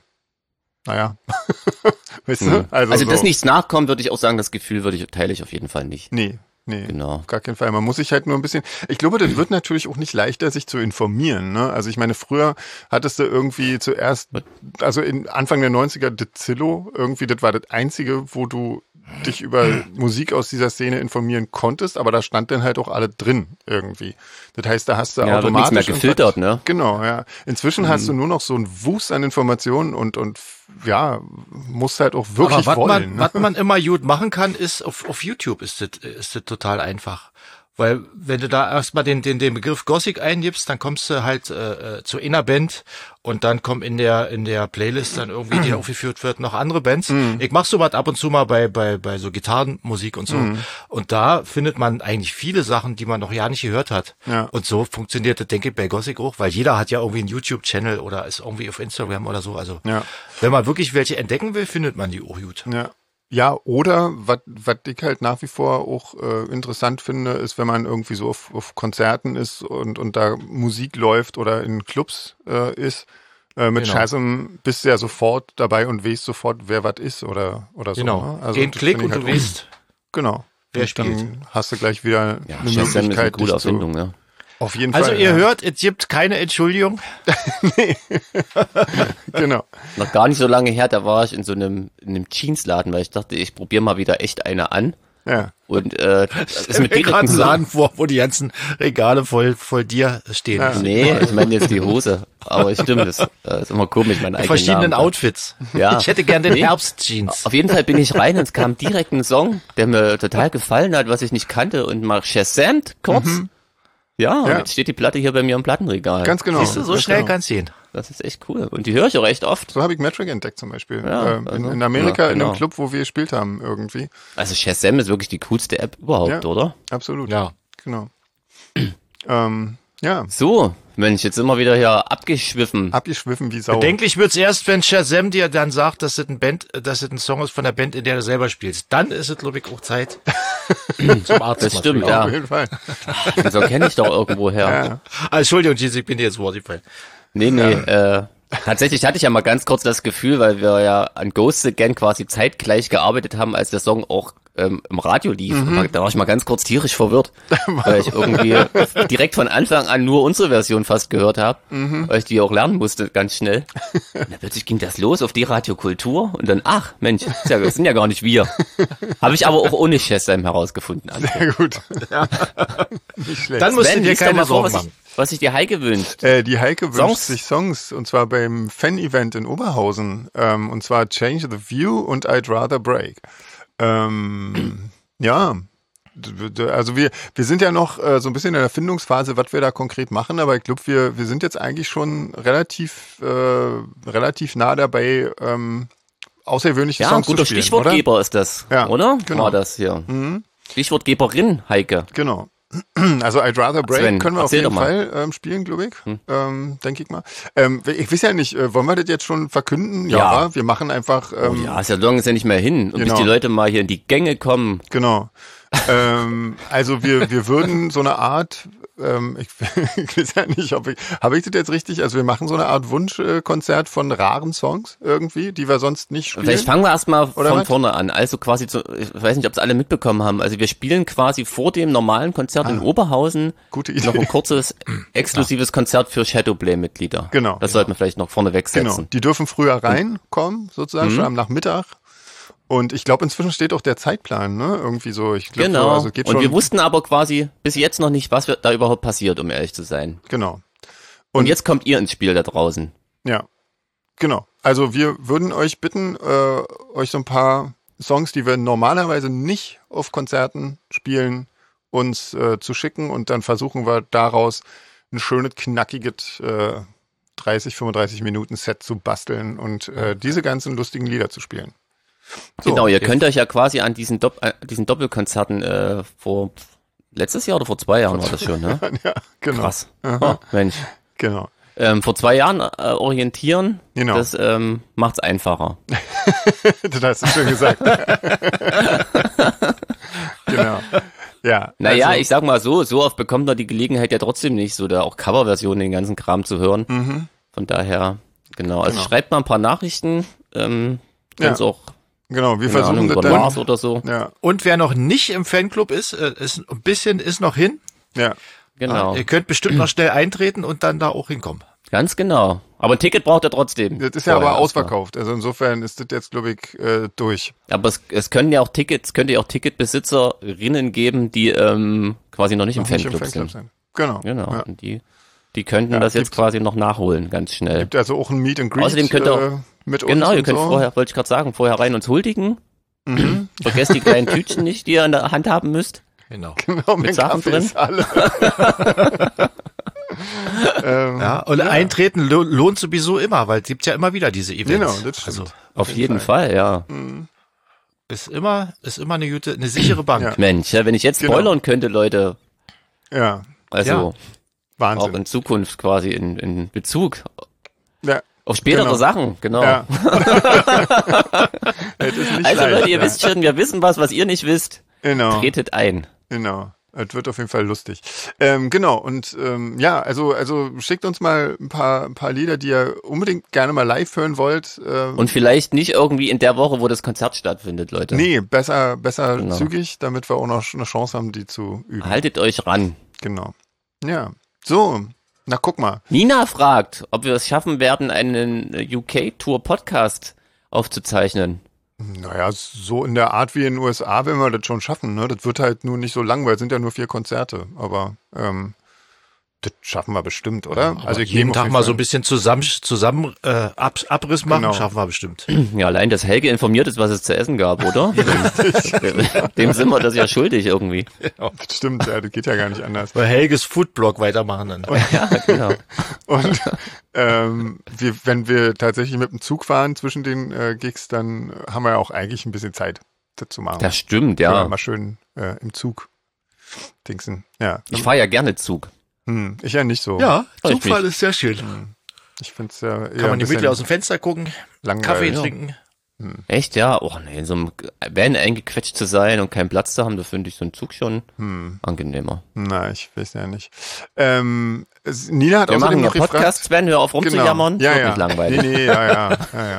naja. Weißt du? Mhm. Also, Also, so. dass nichts nachkommt, würde ich auch sagen, das Gefühl würde ich, teile ich auf jeden Fall nicht. Nee, nee. Genau. Auf gar keinen Fall. Man muss sich halt nur ein bisschen, ich glaube, das wird natürlich auch nicht leichter, sich zu informieren. Ne? Also ich meine, früher hattest du irgendwie zuerst, also in Anfang der neunziger, das Zillow, irgendwie, das war das Einzige, wo du dich über Musik aus dieser Szene informieren konntest, aber da stand dann halt auch alles drin irgendwie. Das heißt, da hast du Ja, wird automatisch... nichts mehr gefiltert, ne? Genau, ja. Inzwischen hast du nur noch so einen Wust an Informationen und, und ja, musst halt auch wirklich Aber was wollen. man, ne? was man immer gut machen kann, ist auf, auf YouTube ist das, ist das total einfach. Weil wenn du da erstmal den, den, den Begriff Gothic eingibst, dann kommst du halt äh, zu einer Band und dann kommen in der in der Playlist dann irgendwie, die aufgeführt wird, noch andere Bands. Mhm. Ich mach so was ab und zu mal bei bei bei so Gitarrenmusik und so. Mhm. Und da findet man eigentlich viele Sachen, die man noch ja nicht gehört hat. Ja. Und so funktioniert das, denke ich, bei Gothic auch, weil jeder hat ja irgendwie einen YouTube-Channel oder ist irgendwie auf Instagram oder so. Also Ja. wenn man wirklich welche entdecken will, findet man die auch gut. Ja. Ja, oder was was ich halt nach wie vor auch äh, interessant finde, ist, wenn man irgendwie so auf, auf Konzerten ist und, und da Musik läuft oder in Clubs äh, ist, äh, mit Genau. Scheißem bist du ja sofort dabei und weißt sofort, wer was ist oder, oder so. Genau. Ne? Also Geh einen das Klick finde und ich du halt auch- weißt, Genau. wer Und dann spielt. hast du gleich wieder Ja, eine Shazam ist eine Möglichkeit, coole dich Erfindung, zu, ne? auf jeden Also Fall. ihr ja. hört, es gibt keine Entschuldigung. Genau. Noch gar nicht so lange her, da war ich in so einem, in einem Jeansladen, weil ich dachte, ich probiere mal wieder echt eine an. Ja. Und äh, das ist Ich mit mir gerade direkten einen Song. Laden vor, wo die ganzen Regale voll, voll dir stehen. Ja. Nee, ich meine jetzt die Hose. Aber stimmt, das äh, ist immer komisch, mein In eigener verschiedenen Name. Outfits. Ja. Ich hätte gern den Nee. Herbstjeans. Auf jeden Fall bin ich rein und es kam direkt ein Song, der mir total gefallen hat, was ich nicht kannte und mal shazamt kurz. Ja, und Ja. jetzt steht die Platte hier bei mir im Plattenregal. Ganz genau. Siehst du, so Ganz schnell genau. kann's gehen. Das ist echt cool. Und die höre ich auch echt oft. So habe ich Metric entdeckt zum Beispiel. Ja, ähm, in, also, in Amerika ja, in genau. einem Club, wo wir gespielt haben irgendwie. Also Shazam ist wirklich die coolste App überhaupt, Ja. oder? Absolut. Ja. Genau. ähm, ja, So, Mensch, jetzt sind wir wieder hier abgeschwiffen. abgeschwiffen wie Sau. Bedenklich wird's erst, wenn Shazam dir dann sagt, dass das ein Band, dass das ein Song ist von der Band, in der du selber spielst. Dann ist es, glaube ich, auch Zeit zum Arzt. Das mal stimmt, zu gehen. ja. Auf jeden Fall. Den Song kenne ich doch irgendwoher. Ja. Ah, Entschuldigung, Jesus, ich bin dir jetzt Wortgefallen. Nee, nee, äh, tatsächlich hatte ich ja mal ganz kurz das Gefühl, weil wir ja an Ghosts Again quasi zeitgleich gearbeitet haben, als der Song auch ähm, im Radio lief. Mhm. Da war ich mal ganz kurz tierisch verwirrt, weil ich irgendwie direkt von Anfang an nur unsere Version fast gehört habe, Mhm. weil ich die auch lernen musste ganz schnell. Und dann plötzlich ging das los auf die Radiokultur und dann, ach Mensch, ist ja, das sind ja gar nicht wir. Habe ich aber auch ohne Shazam herausgefunden. Also, Sehr gut. Nicht schlecht. Dann musst du Sven, dir lies doch keine mal vor, Sorgen was, machen. ich, was sich die Heike wünscht. Äh, die Heike wünscht Songs? sich Songs, und zwar beim Fan-Event in Oberhausen. Ähm, und zwar Change the View und I'd Rather Break. Ähm, ja, d- d- also wir, wir sind ja noch äh, so ein bisschen in der Findungsphase, was wir da konkret machen, aber ich glaube, wir, wir sind jetzt eigentlich schon relativ, äh, relativ nah dabei, ähm, außergewöhnliche Ja, Songs guter zu spielen, Stichwortgeber ist das, Ja, oder? genau. War das hier. Mhm. Stichwortgeberin, Heike. Genau. Also I'd Rather Break Sven, können wir auf erzähl jeden doch mal. Fall ähm, spielen, glaube ich. Ähm, denke ich mal. Ähm, ich weiß ja nicht, äh, wollen wir das jetzt schon verkünden? Ja, Ja. wir machen einfach. Ähm, Ja, ist ja lang ist ja nicht mehr hin. Und Genau. bis die Leute mal hier in die Gänge kommen. Genau. ähm, also wir, wir würden so eine Art, ähm, ich, ich weiß ja nicht, ob ich, habe ich das jetzt richtig? Also wir machen so eine Art Wunschkonzert von raren Songs irgendwie, die wir sonst nicht spielen. Vielleicht fangen wir erstmal Oder von was? vorne an. Also quasi, zu, ich weiß nicht, ob es alle mitbekommen haben. Also wir spielen quasi vor dem normalen Konzert in Oberhausen Gute Idee. noch ein kurzes, exklusives Konzert für Shadowplay-Mitglieder. Genau. Das sollten wir vielleicht noch vorne Genau. wegsetzen. Die dürfen früher reinkommen, sozusagen, schon am Nachmittag. Und ich glaube, inzwischen steht auch der Zeitplan, ne? Irgendwie so. Ich glaube, Genau. so, also geht Und schon. wir wussten aber quasi bis jetzt noch nicht, was wir da überhaupt passiert, um ehrlich zu sein. Genau. Und, und jetzt kommt ihr ins Spiel da draußen. Ja, genau. Also wir würden euch bitten, äh, euch so ein paar Songs, die wir normalerweise nicht auf Konzerten spielen, uns äh, zu schicken und dann versuchen wir daraus ein schönes, knackiges äh, dreißig, fünfunddreißig Minuten Set zu basteln und äh, diese ganzen lustigen Lieder zu spielen. So, genau, ihr könnt euch ja quasi an diesen, Dopp äh, diesen Doppelkonzerten äh, vor letztes Jahr oder vor zwei Jahren war das schon, ne? Ja, genau. Krass. Oh, Mensch. Genau. Ähm, vor zwei Jahren äh, orientieren, Genau. das ähm, macht's einfacher. Das hast du schön gesagt. Genau. Ja. Naja, also, ich sag mal so, so oft bekommt man die Gelegenheit ja trotzdem nicht, so da auch Coverversionen, den ganzen Kram zu hören. Mhm. Von daher, genau. Also Genau. schreibt mal ein paar Nachrichten, ähm, Ja. auch, Genau, wir keine versuchen Ahnung, das über dann. Mars oder so. Ja, Und wer noch nicht im Fanclub ist, äh, ist ein bisschen ist noch hin. ja. Genau, Ah, ihr könnt bestimmt noch schnell eintreten und dann da auch hinkommen. ganz genau. Aber ein Ticket braucht ihr trotzdem. Das ist ja vorher aber erstmal. ausverkauft. Also insofern ist das jetzt, glaube ich, äh, durch. Aber es, es können ja auch Tickets, könnte ja auch Ticketbesitzerinnen geben, die ähm, quasi noch nicht Noch im nicht Fanclub, im Fanclub sind. sein. Genau. Genau. Ja. Und die, die könnten Ja, das jetzt gibt- quasi noch nachholen, ganz schnell. Gibt also auch ein Meet and Greet Außerdem könnt ihr auch- äh, mit uns. Genau, ihr und könnt so. vorher, wollte ich gerade sagen, vorher rein uns huldigen. Mhm. Vergesst die kleinen Tütchen nicht, die ihr in der Hand haben müsst. Genau. Genau, mein Sachen Kaffee drin? ist alle. ähm, Ja, und Eintreten lo- lohnt sowieso immer, weil es gibt ja immer wieder diese Events. Genau, das stimmt. Also Auf jeden Fall, ja. ist immer ist immer eine gute, eine sichere Bank. Ja. Mensch, ja, wenn ich jetzt Genau. spoilern könnte, Leute, ja, also Ja. auch Wahnsinn. in Zukunft quasi in, in Bezug Ja, auf spätere Genau. Sachen, genau. ja. Das ist nicht Also leicht, Leute, ihr ja. wisst schon, wir wissen was, was ihr nicht wisst. Genau. Tretet ein. Genau. Es wird auf jeden Fall lustig. Ähm, genau, und ähm, ja, also also schickt uns mal ein paar ein paar Lieder, die ihr unbedingt gerne mal live hören wollt. Ähm, Und vielleicht nicht irgendwie in der Woche, wo das Konzert stattfindet, Leute. nee, besser besser Genau. zügig, damit wir auch noch eine Chance haben, die zu üben. Haltet euch ran. Genau. Ja. So, na guck mal. Nina fragt, ob wir es schaffen werden, einen U K-Tour-Podcast aufzuzeichnen. Naja, so in der Art wie in den U S A werden wir das schon schaffen. Ne? Das wird halt nur nicht so lang, weil es sind ja nur vier Konzerte. Aber ähm, das schaffen wir bestimmt, oder? Also ich jeden nehme auf Tag jeden mal Fall- so ein bisschen zusammen zusammen äh, Ab, Abriss machen, Genau. schaffen wir bestimmt. Ja, allein, dass Helge informiert ist, was es zu essen gab, oder? Dem sind wir das ja schuldig irgendwie. Das stimmt, ja, das geht ja gar nicht anders. Weil Helges Foodblog weitermachen dann. Ja, genau. Und ähm, wir, wenn wir tatsächlich mit dem Zug fahren zwischen den äh, Gigs, dann haben wir ja auch eigentlich ein bisschen Zeit, das zu machen. Das stimmt, Können wir ja. mal schön äh, im Zug dingsen. Ja, Ich fahre ja gerne Zug. hm, ich ja nicht so. Ja, Freut Zugfall mich. ist sehr schön. Ich finde es ja eher Kann man ein gemütlich bisschen aus dem Fenster gucken, langweilig. Kaffee ja. trinken. Echt, ja? Oh nee, in so einem Van eingequetscht zu sein und keinen Platz zu haben, da finde ich so einen Zug schon Hm. angenehmer. Na, ich weiß ja nicht. Ähm, es, Nina hat Wir außerdem machen ja noch gefragt. Podcasts, Sven, hör auf rumzujammern. Genau. Ja, Wird ja. nicht langweilig. Nee, nee, ja, ja. ja,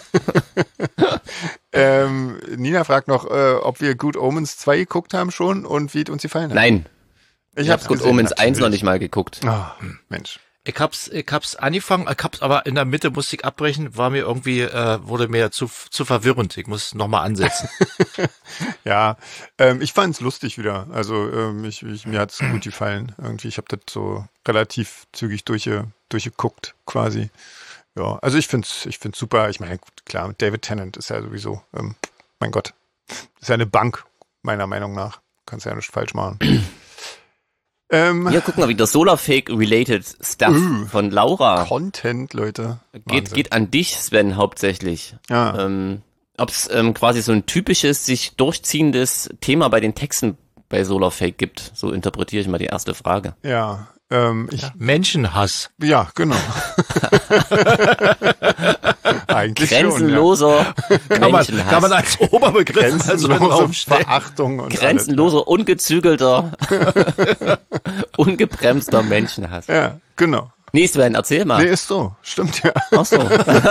ja. ähm, Nina fragt noch, äh, ob wir Good Omens zwei geguckt haben schon und wie es uns gefallen hat. Nein, ich ich habe Good gesehen, Omens eins noch natürlich. nicht mal geguckt. Ah, Mensch. Ich hab's, ich hab's angefangen, ich hab's aber in der Mitte musste ich abbrechen, war mir irgendwie, äh, wurde mir zu, zu verwirrend. Ich muss nochmal ansetzen. Ja, ähm, ich fand's lustig wieder. Also ähm, ich, ich, mir hat's gut gefallen. Irgendwie, ich habe das so relativ zügig durchge, durchgeguckt quasi. Ja, also ich find's, ich find's super. Ich meine, gut, klar, David Tennant ist ja sowieso, ähm, mein Gott, ist ja eine Bank, meiner Meinung nach. Kannst ja nichts falsch machen. ähm, Hier, guck mal, wieder Solarfake-related Stuff Uh. von Laura. Content, Leute. Geht, Wahnsinn. geht an dich, Sven, hauptsächlich. Ja. Ähm, Ob es ähm, quasi so ein typisches, sich durchziehendes Thema bei den Texten bei Solarfake gibt. So interpretiere ich mal die erste Frage. Ja, ähm, ich, Menschenhass. ja, genau. Eigentlich Grenzenloser Kann man, Menschenhass. kann man als Oberbegriff schon, ja. also in den Grenzenlose Raum stellen. Verachtung und Grenzenloser, ungezügelter, ungebremster Menschenhass. alles. Ja, genau. Nee, Sven, erzähl mal. Nee, ist so. Stimmt, ja. Ach so.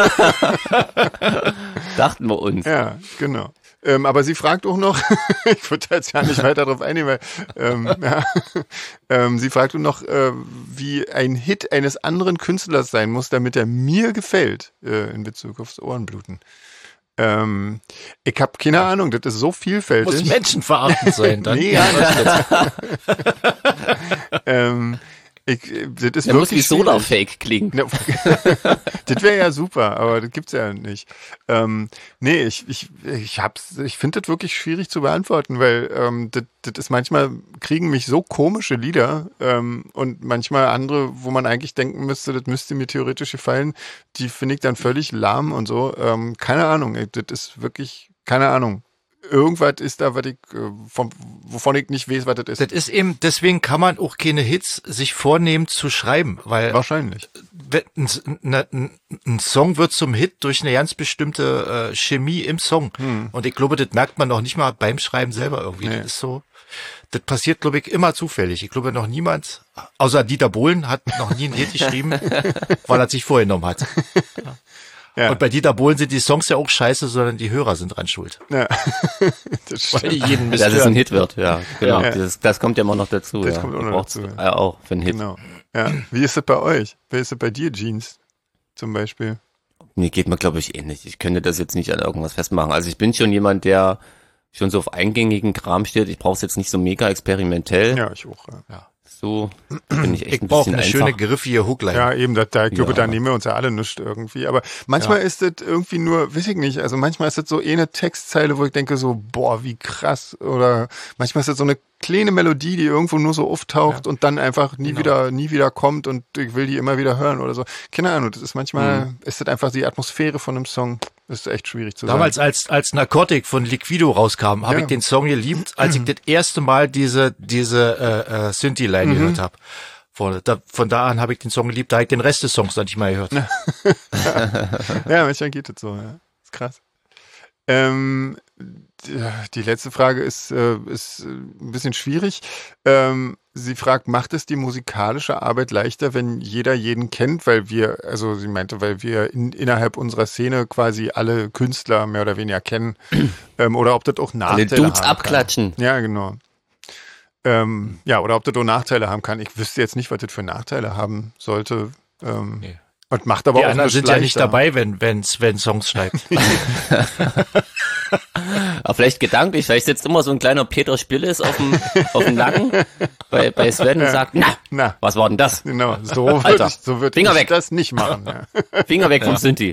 Dachten wir uns. Ja, genau. Ähm, aber sie fragt auch noch, ich würde jetzt ja nicht weiter darauf eingehen, weil ähm, ja, ähm, sie fragt auch noch, äh, wie ein Hit eines anderen Künstlers sein muss, damit er mir gefällt, äh, in Bezug aufs Ohrenbluten. Ähm, ich habe keine Ahnung, das ist so vielfältig. Muss menschenverachtend sein dann. Nee, ja, ähm, Ich, das ist Der muss wie wirklich Solar-Fake klingen. Ja, das wäre ja super, aber das gibt's ja nicht. Ähm, nee, ich, ich, ich hab's, ich finde das wirklich schwierig zu beantworten, weil ähm, das, das ist manchmal kriegen mich so komische Lieder ähm, und manchmal andere, wo man eigentlich denken müsste, das müsste mir theoretisch gefallen, die finde ich dann völlig lahm und so. Ähm, keine Ahnung, das ist wirklich, keine Ahnung. Irgendwas ist da, was ich, von, wovon ich nicht weiß, was das ist. Das ist eben, deswegen kann man auch keine Hits sich vornehmen zu schreiben, weil Wahrscheinlich. ein, ein, ein Song wird zum Hit durch eine ganz bestimmte äh, Chemie im Song. Hm. Und ich glaube, das merkt man noch nicht mal beim Schreiben selber irgendwie. Nee. Das ist so, das passiert, glaube ich, immer zufällig. Ich glaube, noch niemand, außer Dieter Bohlen, hat noch nie einen Hit geschrieben, weil er sich vorgenommen hat. Ja. Ja. Und bei Dieter Bohlen sind die Songs ja auch scheiße, sondern die Hörer sind dran schuld. Ja. Das Weil die jeden Dass es ein Hit wird, ja. Genau. Ja. Das, das kommt ja immer noch dazu. Das ja. kommt auch noch dazu. Ja, auch für einen Hit. Genau. Ja. Wie ist das bei euch? Wie ist das bei dir, Jeans, zum Beispiel? Mir geht mir, glaube ich, ähnlich. Ich könnte das jetzt nicht an irgendwas festmachen. Also ich bin schon jemand, der schon so auf eingängigen Kram steht. Ich brauche es jetzt nicht so mega experimentell. Ja, ich auch. Ja. Ja. So bin ich echt ich ein brauche bisschen eine einfach. schöne griffige Hookline. Ja, eben, da, da, ich glaube, Ja. da nehmen wir uns ja alle nichts irgendwie. Aber manchmal Ja. ist das irgendwie nur, weiß ich nicht, also manchmal ist das so eh eine Textzeile, wo ich denke so, boah, wie krass. Oder manchmal ist das so eine kleine Melodie, die irgendwo nur so auftaucht Ja. und dann einfach nie Genau. wieder, nie wieder kommt und ich will die immer wieder hören oder so. Keine Ahnung, das ist manchmal, Mhm. ist das einfach die Atmosphäre von einem Song. Das ist echt schwierig zu Damals, sagen. als als Narcotic von Liquido rauskam, habe Ja. ich den Song geliebt, als ich das erste Mal diese diese äh, äh, Synthi-Line Mhm. gehört habe. Von da, von da an habe ich den Song geliebt, da habe ich den Rest des Songs noch nicht mal gehört. Ja, manchmal geht das so, ja. Ist krass. Ähm, die, die letzte Frage ist, äh, ist äh, ein bisschen schwierig. Ähm, sie fragt, macht es die musikalische Arbeit leichter, wenn jeder jeden kennt? Weil wir, also sie meinte, weil wir in, innerhalb unserer Szene quasi alle Künstler mehr oder weniger kennen. ähm, oder ob das auch Alle Nachteile Dudes haben abklatschen. kann. Ja, genau. Ähm, ja, oder ob das auch Nachteile haben kann. Ich wüsste jetzt nicht, was das für Nachteile haben sollte. Ähm, Nee. Und macht aber Die auch anderen nicht sind ja nicht leichter. dabei, wenn wenn Sven Songs schreibt. Aber vielleicht gedanklich, vielleicht sitzt immer so ein kleiner Peter Spilles auf dem, auf dem Nacken bei, bei Sven und sagt, na, Na, was war denn das? genau. So würde Alter, ich, so würd Finger ich weg. das nicht machen. Ja. Finger weg vom Synthi.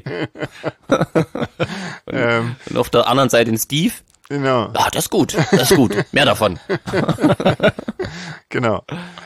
ähm, Und auf der anderen Seite den Steve. genau, Ah, das ist gut, das ist gut. Mehr davon. genau.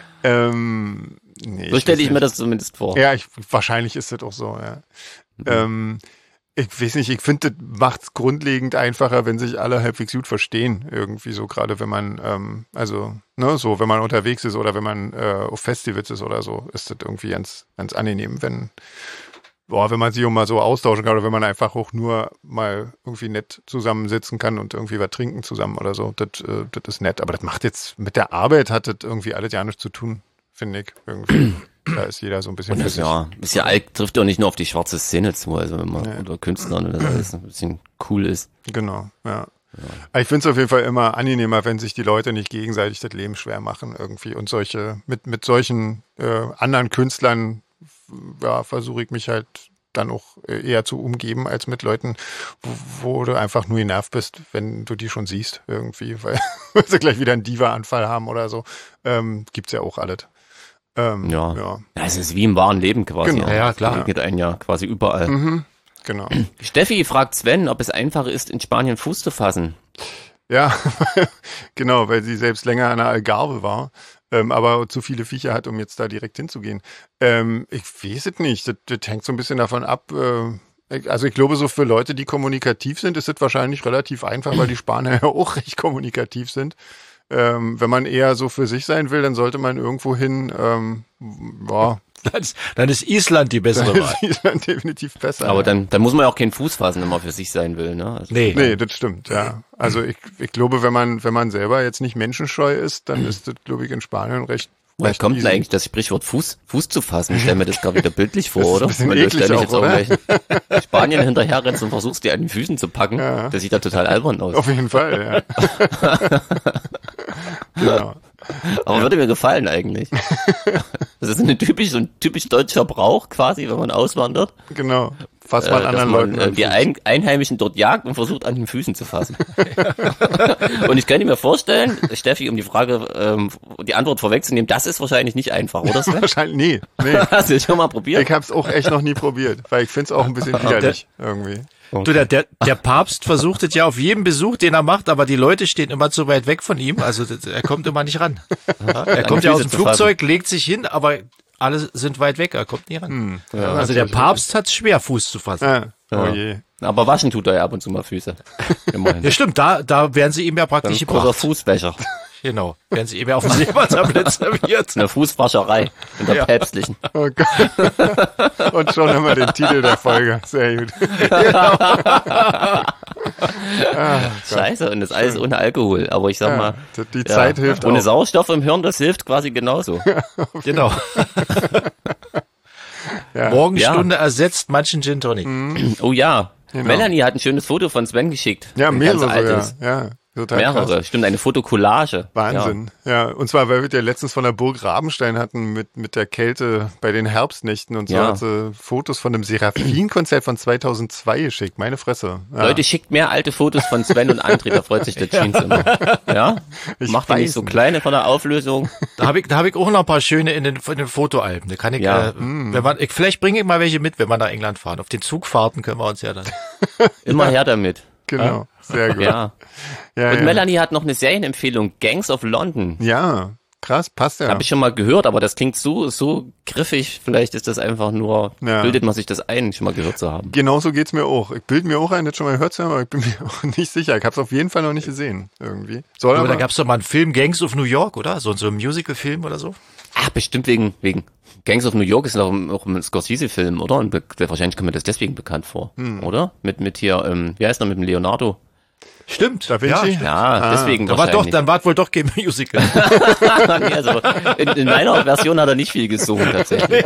Ähm, nee, So stelle ich weiß mir nicht. das zumindest vor. Ja, ich, wahrscheinlich ist das auch so, ja. Mhm. Ähm, ich weiß nicht, ich finde, das macht's grundlegend einfacher, wenn sich alle halbwegs gut verstehen, irgendwie so, gerade wenn man, ähm, also, ne, so, wenn man unterwegs ist oder wenn man äh, auf Festivals ist oder so, ist das irgendwie ganz, ganz angenehm, wenn, boah, wenn man sich auch mal so austauschen kann oder wenn man einfach auch nur mal irgendwie nett zusammensitzen kann und irgendwie was trinken zusammen oder so, das, äh, das ist nett. Aber das macht jetzt, mit der Arbeit hat das irgendwie alles ja nichts zu tun, finde ich, irgendwie. Da ist jeder so ein bisschen Und für das, sich. ja, ist ja alt, trifft ja nicht nur auf die schwarze Szene zu, also wenn man Ja. unter Künstlern oder alles ein bisschen cool ist. Genau, ja. Aber ich finde es auf jeden Fall immer angenehmer, wenn sich die Leute nicht gegenseitig das Leben schwer machen irgendwie und solche, mit, mit solchen äh, anderen Künstlern, ja, versuche ich mich halt dann auch äh, eher zu umgeben, als mit Leuten, wo, wo du einfach nur genervt bist, wenn du die schon siehst irgendwie, weil, weil sie gleich wieder einen Diva-Anfall haben oder so. Ähm, gibt's ja auch alles. Ähm, Ja. ja. Ja, es ist wie im wahren Leben quasi. Genau. Ja, ja, klar. Das geht einen ja quasi überall. Mhm, genau. Steffi fragt Sven, ob es einfacher ist, in Spanien Fuß zu fassen. Ja, genau, weil sie selbst länger an der Algarve war, ähm, aber zu viele Viecher hat, um jetzt da direkt hinzugehen. Ähm, ich weiß es nicht, das, das hängt so ein bisschen davon ab. Äh, ich- also ich glaube, so für Leute, die kommunikativ sind, ist es wahrscheinlich relativ einfach, weil die Spanier ja auch recht kommunikativ sind. Ähm, wenn man eher so für sich sein will, dann sollte man irgendwo hin, ähm, ja, Dann ist, dann ist Island die bessere Wahl. das ist dann definitiv besser. Aber ja. dann, dann muss man ja auch keinen Fuß fassen, wenn man für sich sein will. Ne? Also, Nee. Nee, das stimmt, ja. Also ich, ich glaube, wenn man, wenn man selber jetzt nicht menschenscheu ist, dann ist das, glaube ich, in Spanien recht. Woher recht kommt denn easy. eigentlich das Sprichwort Fuß, Fuß zu fassen? Ich stelle mir das gerade wieder bildlich vor, Das ist ein oder? bisschen Wenn du eklig ständig auch, jetzt oder? irgendwelchen Spanien hinterher rennst und versuchst, die an den Füßen zu packen, Ja. das sieht da total albern aus. Auf jeden Fall, ja. Genau. Aber würde mir gefallen eigentlich. Das ist eine typisch, so ein typisch deutscher Brauch quasi, wenn man auswandert. Genau. was man äh, anderen dass man, Leuten äh, die Ein Einheimischen dort jagt und versucht, an den Füßen zu fassen. Und ich könnte mir vorstellen, Steffi, um die Frage, ähm, die Antwort vorwegzunehmen, das ist wahrscheinlich nicht einfach, oder Sven? Wahrscheinlich, nee, nee. Hast du das schon mal probiert? Ich hab's auch echt noch nie probiert, weil ich find's auch ein bisschen widerlich irgendwie. Du, der, der, der Papst versucht es ja auf jedem Besuch, den er macht, aber die Leute stehen immer zu weit weg von ihm, also das, er kommt immer nicht ran. Ja, er kommt ja aus dem Flugzeug, legt sich hin, aber alle sind weit weg, er kommt nie ran. Hm. Ja, also der Papst hat schwer, Fuß zu fassen. Ja. Oh ja. je. Aber waschen tut er ja ab und zu mal Füße. Immerhin. Ja stimmt, da, da werden sie ihm ja praktisch gebracht. Oder Fußwäscher. Genau, werden sie ihm ja auf dem Silbertablett serviert. Eine Fußwascherei in der Ja. päpstlichen. Oh Gott. Und schon haben wir den Titel der Folge. Sehr gut. Ah, Scheiße, und das alles ohne Alkohol. Aber ich sag Ja, mal, die ja, Zeit hilft ohne auch. Sauerstoff im Hirn, das hilft quasi genauso. Genau. Ja. Morgenstunde ersetzt manchen Gin Tonic. Oh ja, Genau. Melanie hat ein schönes Foto von Sven geschickt. Ja, Ein mehrere ganz sogar. altes. Ja, total Mehrere, krass. stimmt, eine Fotokollage. Wahnsinn. Ja. und zwar, weil wir ja letztens von der Burg Rabenstein hatten mit, mit der Kälte bei den Herbstnächten und so Ja. hat sie Fotos von dem Seraphin-Konzert von zweitausendzwei geschickt. Meine Fresse. Ja. Leute, schickt mehr alte Fotos von Sven und André, da freut sich der Jeans immer. Ja? Ich Macht die nicht weiß so nicht. kleine von der Auflösung. Da habe ich, da hab ich auch noch ein paar schöne in den, in den Fotoalben. Da kann ich, Ja. äh, wenn man, ich, vielleicht bringe ich mal welche mit, wenn wir nach England fahren. Auf den Zugfahrten können wir uns ja dann. Immer her damit. Genau, sehr gut. Ja. ja, Und ja. Melanie hat noch eine Serienempfehlung, Gangs of London. ja, krass, passt ja. Habe ich schon mal gehört, aber das klingt so so griffig. Vielleicht ist das einfach nur, Ja. bildet man sich das ein, schon mal gehört zu haben. Genauso geht's mir auch. Ich bilde mir auch ein, das schon mal gehört zu haben, aber ich bin mir auch nicht sicher. Ich habe es auf jeden Fall noch nicht gesehen, irgendwie. Soll Aber aber, da gab's doch mal einen Film Gangs of New York, oder? So, so ein Musical-Film oder so. Ach, bestimmt wegen wegen Gangs of New York ist auch, ein- auch ein Scorsese-Film, oder? Und be- wahrscheinlich kommt mir das deswegen bekannt vor, Hm. oder? Mit mit hier, ähm, wie heißt er, mit dem Leonardo? Stimmt. Da Vinci? Ja, Ja, Ah, deswegen da war doch, wahrscheinlich. dann war wohl doch kein Musical. Nee, also in, in meiner Version hat er nicht viel gesungen tatsächlich.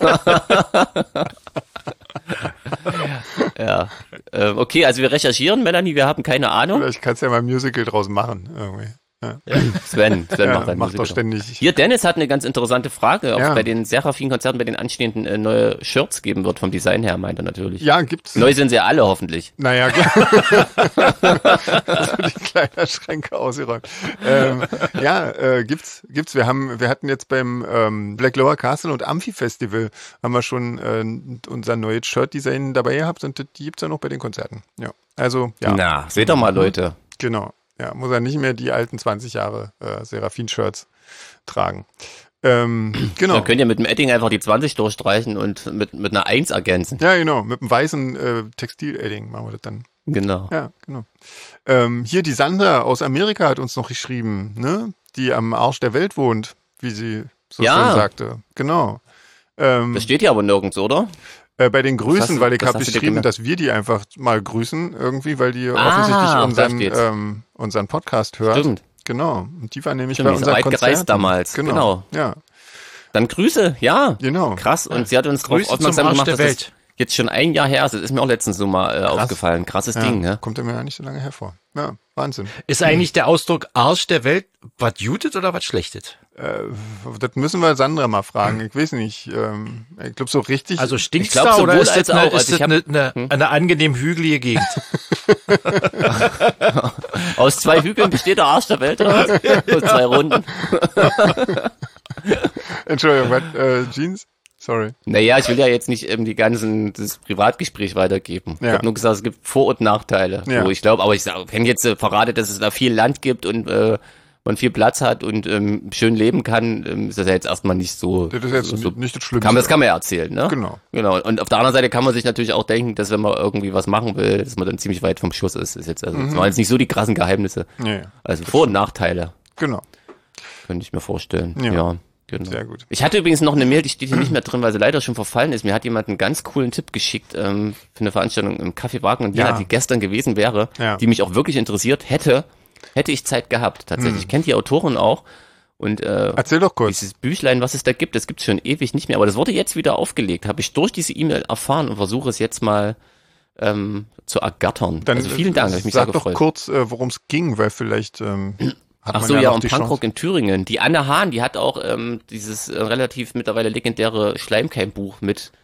Ja. Ähm, okay, also wir recherchieren, Melanie, wir haben keine Ahnung. Vielleicht kannst du ja mal ein Musical draus machen, irgendwie. Ja, Sven, Sven ja macht ein macht doch Musical. ständig. Hier, Dennis hat eine ganz interessante Frage, ob Ja. es bei den Seraphin-Konzerten, bei den anstehenden äh, neue Shirts geben wird, vom Design her, meint er natürlich. Ja, gibt's. Neu sind sie ja alle hoffentlich. Naja, klar. so die Kleiderschränke ausgeräumt. Ähm, ja, äh, gibt's, gibt's. Wir haben, wir hatten jetzt beim ähm, Black Lower Castle und Amphi Festival haben wir schon äh, unser neues Shirt-Design dabei gehabt und die gibt's ja noch bei den Konzerten. Ja, also ja, Na, seht doch mal, Leute. genau. Ja, muss er nicht mehr die alten zwanzig Jahre äh, Seraphin-Shirts tragen. Ähm, genau. Dann könnt ihr mit dem Edding einfach die zwanzig durchstreichen und mit, mit einer eins ergänzen. Ja, genau. Mit einem weißen äh, Textil-Edding machen wir das dann. Genau. Ja, genau. Ähm, hier die Sandra aus Amerika hat uns noch geschrieben, ne? Die am Arsch der Welt wohnt, wie sie so Ja. schön sagte. Genau. Ähm, Das steht ja aber nirgends, oder? äh, bei den hast Grüßen, du- weil ich das habe hast du dir geschrieben, gemerkt. dass wir die einfach mal grüßen irgendwie, weil die Ah, offensichtlich da unseren, steht's. ähm, unseren Podcast hört. Stimmt. Genau. Und die war nämlich Stimmt, bei die ist unseren weit gereist Konzerten. damals. Genau. Genau. Ja, Dann Grüße, ja. genau. Krass. Und sie hat uns darauf Grüße zum aufmerksam Arsch gemacht, der dass das Welt. jetzt schon ein Jahr her ist. Das ist mir auch letztens so mal äh, aufgefallen. Krasses Ja, Ding, ne? kommt ja mir ja nicht so lange hervor. Ja, Wahnsinn. Ist eigentlich der Ausdruck Arsch der Welt was jutet oder was schlechtet? Äh, das müssen wir Sandra mal fragen. Ich weiß nicht. Ähm, ich glaube so richtig. Also stinkt's Ich glaub, da oder sowohl ist als das, eine, auch. Also ist das ich hab- eine, eine, eine angenehm hügelige Gegend? Aus zwei Hügeln besteht der Arsch der Welt, oder was? Aus zwei Runden. Entschuldigung, was, äh, Jeans? Sorry. Naja, ich will ja jetzt nicht ähm, die ganzen, das Privatgespräch weitergeben. Ich Ja. habe nur gesagt, es gibt Vor- und Nachteile. Ja. So, ich glaube, aber ich sag, wenn ich jetzt äh, verrate, dass es da viel Land gibt und äh, man viel Platz hat und ähm, schön leben kann, ähm, ist das ja jetzt erstmal nicht so. Das ist jetzt so, so nicht das Schlimmste. kann, das kann man ja erzählen, ne? Genau. Genau. Und auf der anderen Seite kann man sich natürlich auch denken, dass wenn man irgendwie was machen will, dass man dann ziemlich weit vom Schuss ist. Ist jetzt, also, das waren jetzt nicht so die krassen Geheimnisse. Nee, Also Vor- und Nachteile, genau. könnte ich mir vorstellen. Ja. Ja. Genau. Sehr gut. Ich hatte übrigens noch eine Mail, die steht hier nicht mehr drin, weil sie leider schon verfallen ist. Mir hat jemand einen ganz coolen Tipp geschickt ähm, für eine Veranstaltung im Café Wagen und Ja. Jena, die gestern gewesen wäre, Ja. die mich auch wirklich interessiert hätte, hätte ich Zeit gehabt. Tatsächlich. Hm. Ich kenne die Autorin auch und äh, Erzähl doch kurz. dieses Büchlein, was es da gibt, das gibt es schon ewig nicht mehr, aber das wurde jetzt wieder aufgelegt. Habe ich durch diese E-Mail erfahren und versuche es jetzt mal ähm, zu ergattern. Dann, also vielen Dank, habe ich mich sag sehr doch gefreut. kurz, äh, worum es ging, weil vielleicht ähm, hat Ach man so, ja, ja, noch um die Punkrock Chance. in Thüringen. Die Anne Hahn, die hat auch ähm, dieses äh, relativ mittlerweile legendäre Schleimkeim-Buch mit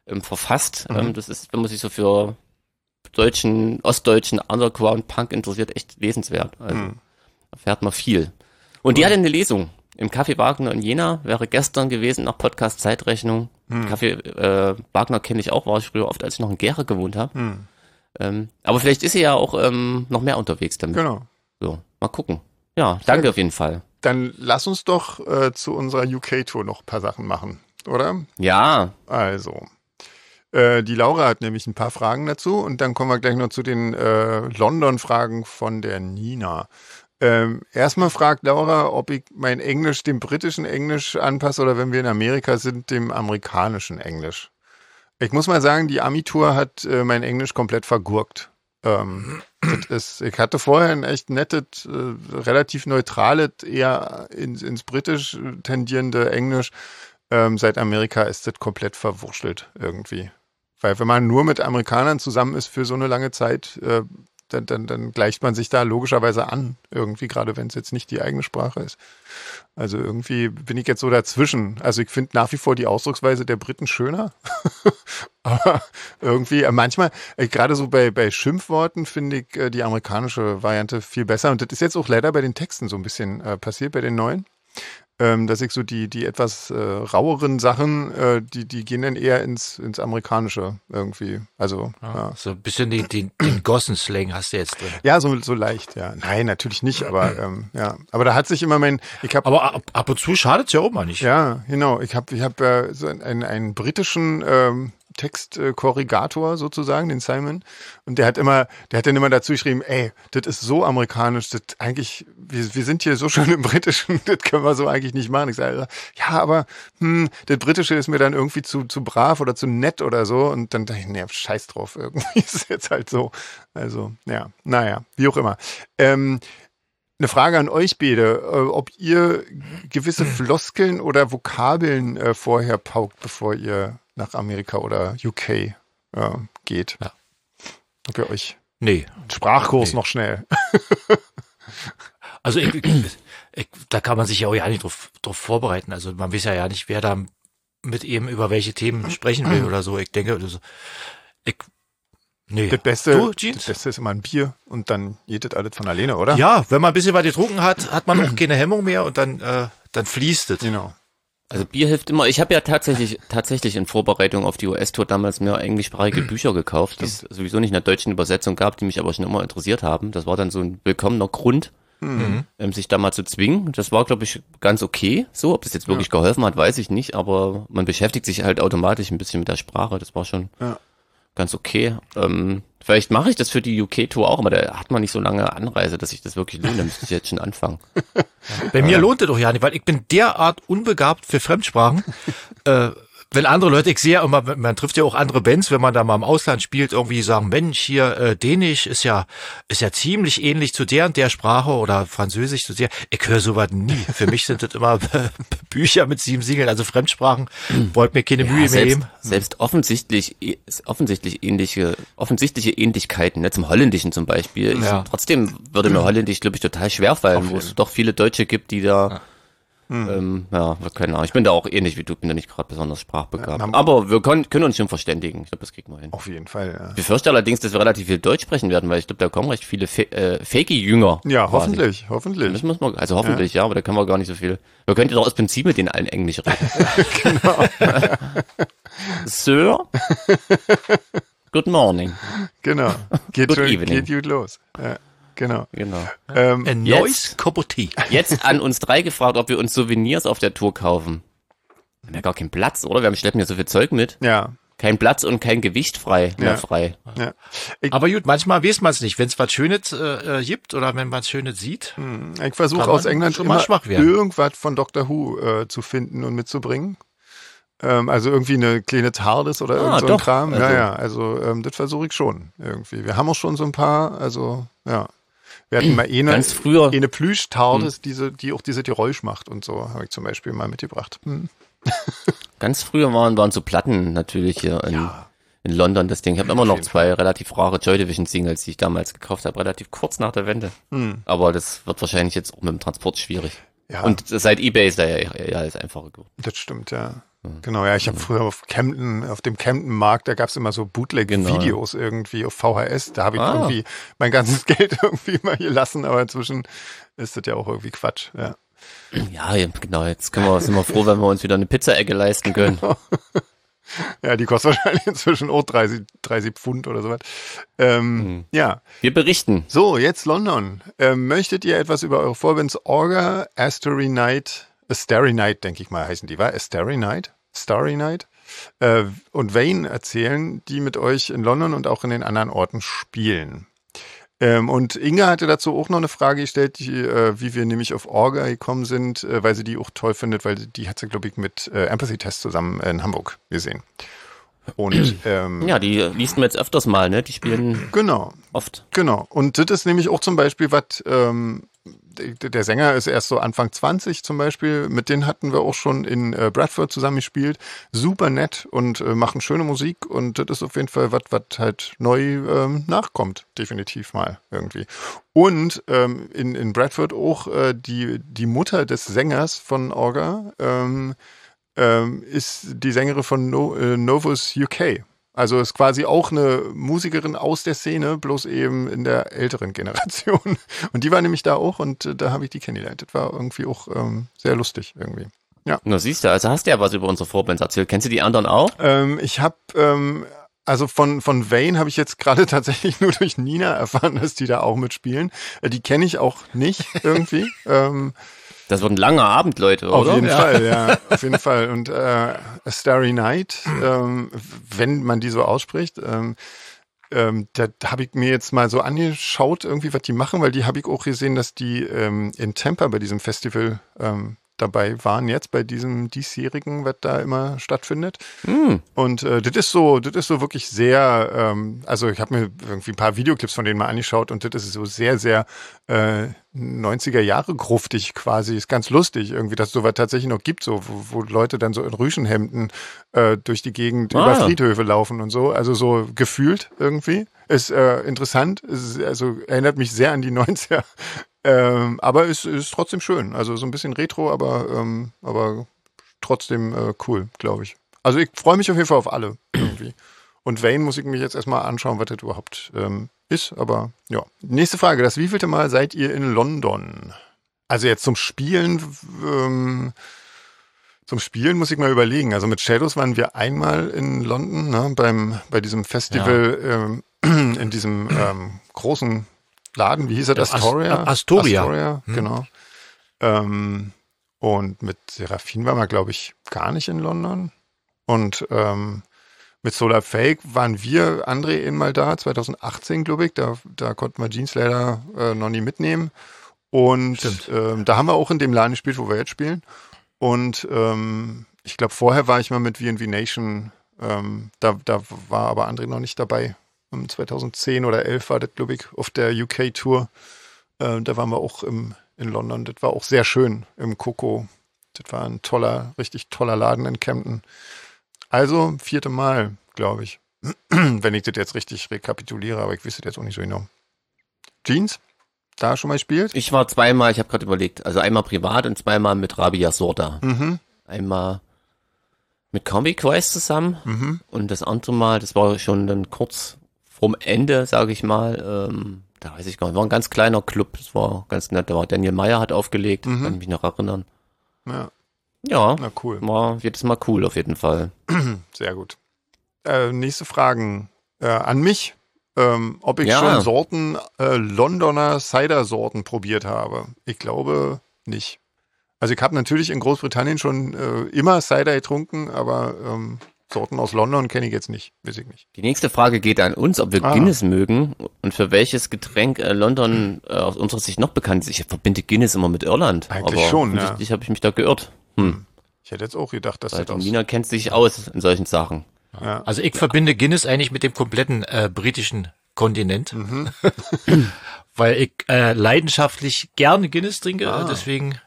ähm, verfasst. Mhm. Ähm, das ist, wenn man sich so für deutschen, ostdeutschen Underground-Punk interessiert, echt lesenswert. Also Mhm. erfährt man viel. Und die hatte eine Lesung im Café Wagner in Jena, wäre gestern gewesen nach Podcast Zeitrechnung. Mhm. Café äh, Wagner kenne ich auch, war ich früher oft, als ich noch in Gera gewohnt habe. Mhm. Ähm, aber vielleicht ist sie ja auch ähm, noch mehr unterwegs damit. Genau. So, mal gucken. Ja, danke gut. auf jeden Fall. Dann lass uns doch äh, zu unserer U K-Tour noch ein paar Sachen machen, oder? Ja, Also, äh, die Laura hat nämlich ein paar Fragen dazu und dann kommen wir gleich noch zu den äh, London-Fragen von der Nina. Ähm, erstmal fragt Laura, ob ich mein Englisch dem britischen Englisch anpasse oder wenn wir in Amerika sind, dem amerikanischen Englisch. Ich muss mal sagen, die Ami-Tour hat äh, mein Englisch komplett vergurkt. Ähm, das ist, ich hatte vorher ein echt nettes, äh, relativ neutrales, eher ins, ins britisch tendierende Englisch. Ähm, seit Amerika ist das komplett verwurschtelt irgendwie. Weil wenn man nur mit Amerikanern zusammen ist für so eine lange Zeit, äh, dann, dann, dann gleicht man sich da logischerweise an, irgendwie, gerade wenn es jetzt nicht die eigene Sprache ist. Also irgendwie bin ich jetzt so dazwischen. Also ich finde nach wie vor die Ausdrucksweise der Briten schöner. Aber irgendwie, äh, manchmal, äh, gerade so bei, bei Schimpfworten finde ich äh, die amerikanische Variante viel besser. Und das ist jetzt auch leider bei den Texten so ein bisschen äh, passiert, bei den neuen. Ähm, dass ich so die, die etwas äh, raueren Sachen, äh, die, die gehen dann eher ins, ins Amerikanische irgendwie. Also, Ja, ja. so ein bisschen den, den, den Gossen-Slang hast du jetzt drin. Ja, so, so leicht, ja. Nein, natürlich nicht, aber ähm, ja. Aber da hat sich immer mein, ich habe Aber ab, ab und zu schadet's ja auch mal nicht. ja, genau, ich habe ich hab, äh, so einen, einen britischen ähm, Textkorrigator sozusagen, den Simon, und der hat immer, der hat dann immer dazu geschrieben, ey, das ist so amerikanisch, das eigentlich, wir, wir sind hier so schön im Britischen, das können wir so eigentlich nicht machen. Ich sage, ja, aber hm, das Britische ist mir dann irgendwie zu, zu brav oder zu nett oder so, und dann dachte ich, nee, scheiß drauf, irgendwie ist es jetzt halt so. Also, ja, naja, wie auch immer. Ähm, Eine Frage an euch beide, äh, ob ihr gewisse Floskeln oder Vokabeln äh, vorher paukt, bevor ihr nach Amerika oder U K äh, geht. Ja. Ob ihr euch Nee. Sprachkurs Nee. noch schnell. Also ich, ich, ich, da kann man sich ja auch ja nicht drauf, drauf vorbereiten. Also man weiß ja ja nicht, wer da mit ihm über welche Themen sprechen will oder so. Ich denke, also, ich, nee. Das Beste, Du, das Jeans? Beste ist immer ein Bier und dann geht das alles von alleine, oder? Ja, wenn man ein bisschen was getrunken hat, hat man auch keine Hemmung mehr und dann, äh, dann fließt es. Genau. also Bier hilft immer. Ich habe ja tatsächlich tatsächlich in Vorbereitung auf die U S-Tour damals mir englischsprachige Bücher gekauft, die es sowieso nicht in der deutschen Übersetzung gab, die mich aber schon immer interessiert haben. Das war dann so ein willkommener Grund, Mhm. ähm, sich da mal zu zwingen. Das war, glaube ich, ganz okay. So, ob das jetzt wirklich geholfen hat, weiß ich nicht, aber man beschäftigt sich halt automatisch ein bisschen mit der Sprache. Das war schon Ja. ganz okay. Ähm, vielleicht mache ich das für die U K-Tour auch, aber da hat man nicht so lange Anreise, dass sich das wirklich lohnt. Da müsste ich jetzt schon anfangen. Bei mir lohnt es doch ja nicht, weil ich bin derart unbegabt für Fremdsprachen. äh, wenn andere Leute, ich sehe ja immer, man trifft ja auch andere Bands, wenn man da mal im Ausland spielt, irgendwie sagen, Mensch, hier äh, Dänisch ist ja ist ja ziemlich ähnlich zu der und der Sprache oder Französisch zu der. Ich höre sowas nie. Für mich sind das immer Bücher mit sieben Siegeln, also Fremdsprachen. Wollt mir keine Mühe mehr selbst, geben. selbst offensichtlich, offensichtlich ähnliche, offensichtliche Ähnlichkeiten, ne, zum Holländischen zum Beispiel. Ich, Ja. Trotzdem würde mir Holländisch, glaube ich, total schwerfallen, wo es doch viele Deutsche gibt, die da, ähm, ja, keine Ahnung. Ich bin da auch ähnlich wie du, bin da nicht gerade besonders sprachbegabt. Ja, Aber wir können, können uns schon verständigen. Ich glaube, das kriegen wir hin. Auf jeden Fall, ja. Ich befürchte allerdings, dass wir relativ viel Deutsch sprechen werden, weil ich glaube, da kommen recht viele Fa äh, Fakey-Jünger. Ja, quasi. hoffentlich, hoffentlich. Das müssen wir, also hoffentlich, ja. ja, aber da können wir gar nicht so viel. Wir könnten doch aus Prinzip mit denen allen Englisch reden. Genau. Sir? Good morning. Genau. Geht, Good schon, evening. geht gut los. Ja, genau. Genau. Ähm, A nice cup of tea. Jetzt an uns drei gefragt, ob wir uns Souvenirs auf der Tour kaufen. Wir haben ja gar keinen Platz, oder? Wir haben schleppen ja so viel Zeug mit. ja. Kein Platz und kein Gewicht frei, mehr Ja. frei. Ja. Aber gut, manchmal weiß man es nicht. Wenn es was Schönes äh, gibt oder wenn man was Schönes sieht. Ich versuche Kann man aus England schon mal immer schwach werden. irgendwas von Doctor Who äh, zu finden und mitzubringen. Ähm, also irgendwie eine kleine TARDIS oder Ah, irgend so ein doch. Kram. Also- Ja, ja, also ähm, das versuche ich schon irgendwie. Wir haben auch schon so ein paar, also ja. Wir hatten mal eh eine, Ganz früher- eh eine Plüsch-TARDIS, diese, die auch diese Geräusch macht und so, habe ich zum Beispiel mal mitgebracht. Hm. Ganz früher waren, waren so Platten natürlich hier in, in London das Ding. Ich habe immer noch jeden zwei relativ rare Joy Division Singles, die ich damals gekauft habe, relativ kurz nach der Wende. Aber das wird wahrscheinlich jetzt auch mit dem Transport schwierig. Ja. Und seit eBay ist da ja, ja alles einfacher geworden. Das stimmt, ja. Genau, ja, ich habe früher auf Camden, auf dem Camden-Markt, da gab's immer so Bootleg-Videos Genau. irgendwie auf V H S. Da habe ich Ah. irgendwie mein ganzes Geld irgendwie mal gelassen, aber inzwischen ist das ja auch irgendwie Quatsch. Ja. Ja, genau, jetzt können wir, sind wir froh, wenn wir uns wieder eine Pizza-Ecke leisten können. Ja, die kostet wahrscheinlich inzwischen auch dreißig, dreißig Pfund oder sowas. Ähm, Hm. Ja, Wir berichten. so, jetzt London. Ähm, möchtet ihr etwas über eure Vorbands Orga, A Starry Night, A Starry Night, denke ich mal, heißen die, war? A Starry Night? Starry Night? Äh, und Vane erzählen, die mit euch in London und auch in den anderen Orten spielen. Ähm, und Inga hatte dazu auch noch eine Frage gestellt, die, äh, wie wir nämlich auf Orga gekommen sind, äh, weil sie die auch toll findet, weil die hat sie, glaube ich, mit äh, Empathy Test zusammen in Hamburg gesehen. Und ähm, Ja, die liest man jetzt öfters mal, ne? Die spielen genau, oft. genau. Und das ist nämlich auch zum Beispiel, was ähm, der der Sänger ist erst so Anfang zwanzig zum Beispiel. Mit denen hatten wir auch schon in äh, Bradford zusammen gespielt. Super nett und äh, machen schöne Musik. Und das ist auf jeden Fall was, was halt neu ähm, nachkommt. Definitiv mal irgendwie. Und ähm, in, in Bradford auch äh, die, die Mutter des Sängers von Orga ähm, ähm, ist die Sängerin von no, äh, Novus U K. Also ist quasi auch eine Musikerin aus der Szene, bloß eben in der älteren Generation. Und die war nämlich da auch und äh, da habe ich die kennengelernt. Das war irgendwie auch ähm, sehr lustig irgendwie. Ja. Na, siehst du, also hast du ja was über unsere Vorbands erzählt. Kennst du die anderen auch? Ähm, ich habe, ähm, also von, von Vane habe ich jetzt gerade tatsächlich nur durch Nina erfahren, dass die da auch mitspielen. Äh, die kenne ich auch nicht irgendwie. ähm, Das wird ein langer Abend, Leute, Auf oder? jeden Fall, ja, auf jeden Fall. Und äh, A Starry Night, ähm, wenn man die so ausspricht, ähm, ähm, da habe ich mir jetzt mal so angeschaut, irgendwie, was die machen, weil die habe ich auch gesehen, dass die ähm, in Tampa bei diesem Festival ähm, dabei waren, jetzt bei diesem diesjährigen, was da immer stattfindet. Hm. Und äh, das ist so, das ist so wirklich sehr, ähm, also ich habe mir irgendwie ein paar Videoclips von denen mal angeschaut und das ist so sehr, sehr äh, neunziger Jahre gruftig quasi, ist ganz lustig irgendwie, dass es sowas tatsächlich noch gibt, so wo, wo Leute dann so in Rüschenhemden äh, durch die Gegend Ah. über Friedhöfe laufen und so, also so gefühlt irgendwie. Ist äh, interessant, ist, also erinnert mich sehr an die neunziger. Ähm, aber es ist, ist trotzdem schön. Also so ein bisschen retro, aber, ähm, aber trotzdem äh, cool, glaube ich. Also ich freue mich auf jeden Fall auf alle irgendwie. Und Vane muss ich mich jetzt erstmal anschauen, was das überhaupt ähm, ist. Aber ja. Nächste Frage. Das wievielte Mal seid ihr in London? Also jetzt zum Spielen, ähm, zum Spielen muss ich mal überlegen. Also mit Shadows waren wir einmal in London, ne, beim, bei diesem Festival, ähm, in diesem ähm, großen Laden, wie hieß er, Ja, Ast- Astoria? Astoria. Astoria, Hm. genau. Ähm, und mit Seraphin war man, glaube ich, gar nicht in London. Und ähm, mit Solar Fake waren wir, André, eben mal da, zwanzig achtzehn, glaube ich. Da, da konnten wir Jeans leider äh, noch nie mitnehmen. Und Stimmt. ähm, da haben wir auch in dem Laden gespielt, wo wir jetzt spielen. Und ähm, ich glaube, vorher war ich mal mit V and V Nation, ähm, da, da war aber André noch nicht dabei. Um zwanzig zehn oder elf war das, glaube ich, auf der U K-Tour. Äh, da waren wir auch im, in London. Das war auch sehr schön im Coco. Das war ein toller, richtig toller Laden in Camden. Also vierte Mal, glaube ich. Wenn ich das jetzt richtig rekapituliere, aber ich wüsste das jetzt auch nicht so genau. Jeans? Da schon mal gespielt? Ich war zweimal, ich habe gerade überlegt, also einmal privat und zweimal mit Rabia Sorda. Mhm. Einmal mit Comic Quest zusammen Mhm. und das andere Mal, das war schon dann kurz vorm Ende, sage ich mal, ähm, da weiß ich gar nicht, war ein ganz kleiner Club, das war ganz nett, da war Daniel Meyer hat aufgelegt, Mhm. kann ich mich noch erinnern. Ja, Ja, na cool. war jedes Mal cool auf jeden Fall. Sehr gut. Äh, nächste Fragen äh, an mich. Ähm, ob ich Ja. schon Sorten, äh, Londoner Cider-Sorten probiert habe. Ich glaube nicht. Also ich habe natürlich in Großbritannien schon äh, immer Cider getrunken, aber ähm, Sorten aus London kenne ich jetzt nicht. Weiß ich nicht. Die nächste Frage geht an uns, ob wir Ah. Guinness mögen und für welches Getränk äh, London äh, aus unserer Sicht noch bekannt ist. Ich verbinde Guinness immer mit Irland. Eigentlich aber schon, ja. offensichtlich habe ich mich da geirrt. Hm. Ich hätte jetzt auch gedacht, dass Weil das aus... Nina kennt sich aus in solchen Sachen. Ja. Also ich verbinde Guinness eigentlich mit dem kompletten äh, britischen Kontinent, Mhm. weil ich äh, leidenschaftlich gerne Guinness trinke, Ah. äh, deswegen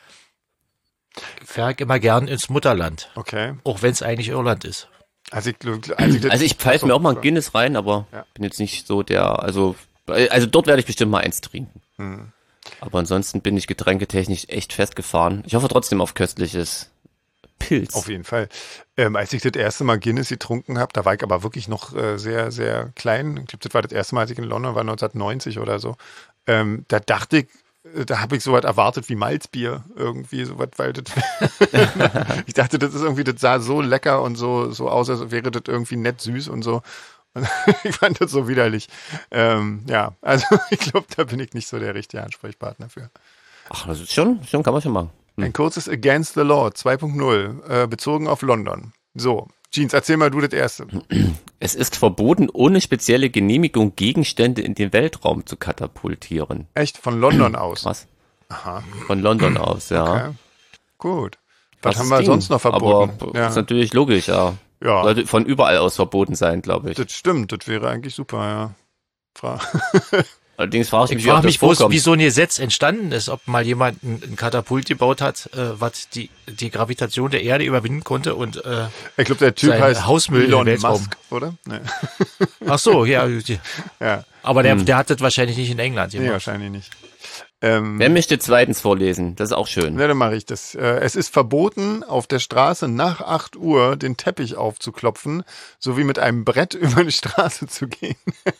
fahre ich immer gern ins Mutterland, Okay. auch wenn es eigentlich Irland ist. Also ich, als ich, das- Also ich pfeife mir auch mal ein so. Guinness rein, aber Ja. bin jetzt nicht so der, also, also dort werde ich bestimmt mal eins trinken. Hm. Aber ansonsten bin ich getränketechnisch echt festgefahren. Ich hoffe trotzdem auf köstliches Pilz. Auf jeden Fall. Ähm, als ich das erste Mal Guinness getrunken habe, da war ich aber wirklich noch äh, sehr, sehr klein. Ich glaube, das war das erste Mal, als ich in London war, neunzehnhundertneunzig oder so. Ähm, da dachte ich, da habe ich so was erwartet wie Malzbier irgendwie, so was, weil das ich dachte, das ist irgendwie, das sah so lecker und so, so aus, als wäre das irgendwie nett süß und so. Und ich fand das so widerlich. Ähm, ja, also ich glaube, da bin ich nicht so der richtige Ansprechpartner für. Ach, das ist schon, schon kann man schon machen. Hm. Ein kurzes Against the Law zwei Punkt null, äh, bezogen auf London. So, Jeans, erzähl mal du das Erste. Es ist verboten, ohne spezielle Genehmigung Gegenstände in den Weltraum zu katapultieren. Echt? Von London aus? Was? Aha. Von London aus, ja. Okay. Gut. Was Das haben wir Ding. sonst noch verboten? Aber Ja. das ist natürlich logisch, ja. Ja. Sollte von überall aus verboten sein, glaube ich. Das stimmt, das wäre eigentlich super, ja. Fra Allerdings frage ich Ich mich, wie oft frage das mich, wo es- vorkommt. wie so ein Gesetz entstanden ist, ob mal jemand ein, ein Katapult gebaut hat, äh, was die, die Gravitation der Erde überwinden konnte und äh, Ich glaube, der Typ Sein heißt Hausmüll im Elon Weltraum. Musk, oder? Nee. ach so, ja, die, Ja, aber der, Hm. der hat das wahrscheinlich nicht in England nee, gemacht. wahrscheinlich nicht. Ähm, Wer möchte zweitens vorlesen? Das ist auch schön. Ja, dann mache ich das. Äh, Es ist verboten, auf der Straße nach acht Uhr den Teppich aufzuklopfen, sowie mit einem Brett über die Straße zu gehen.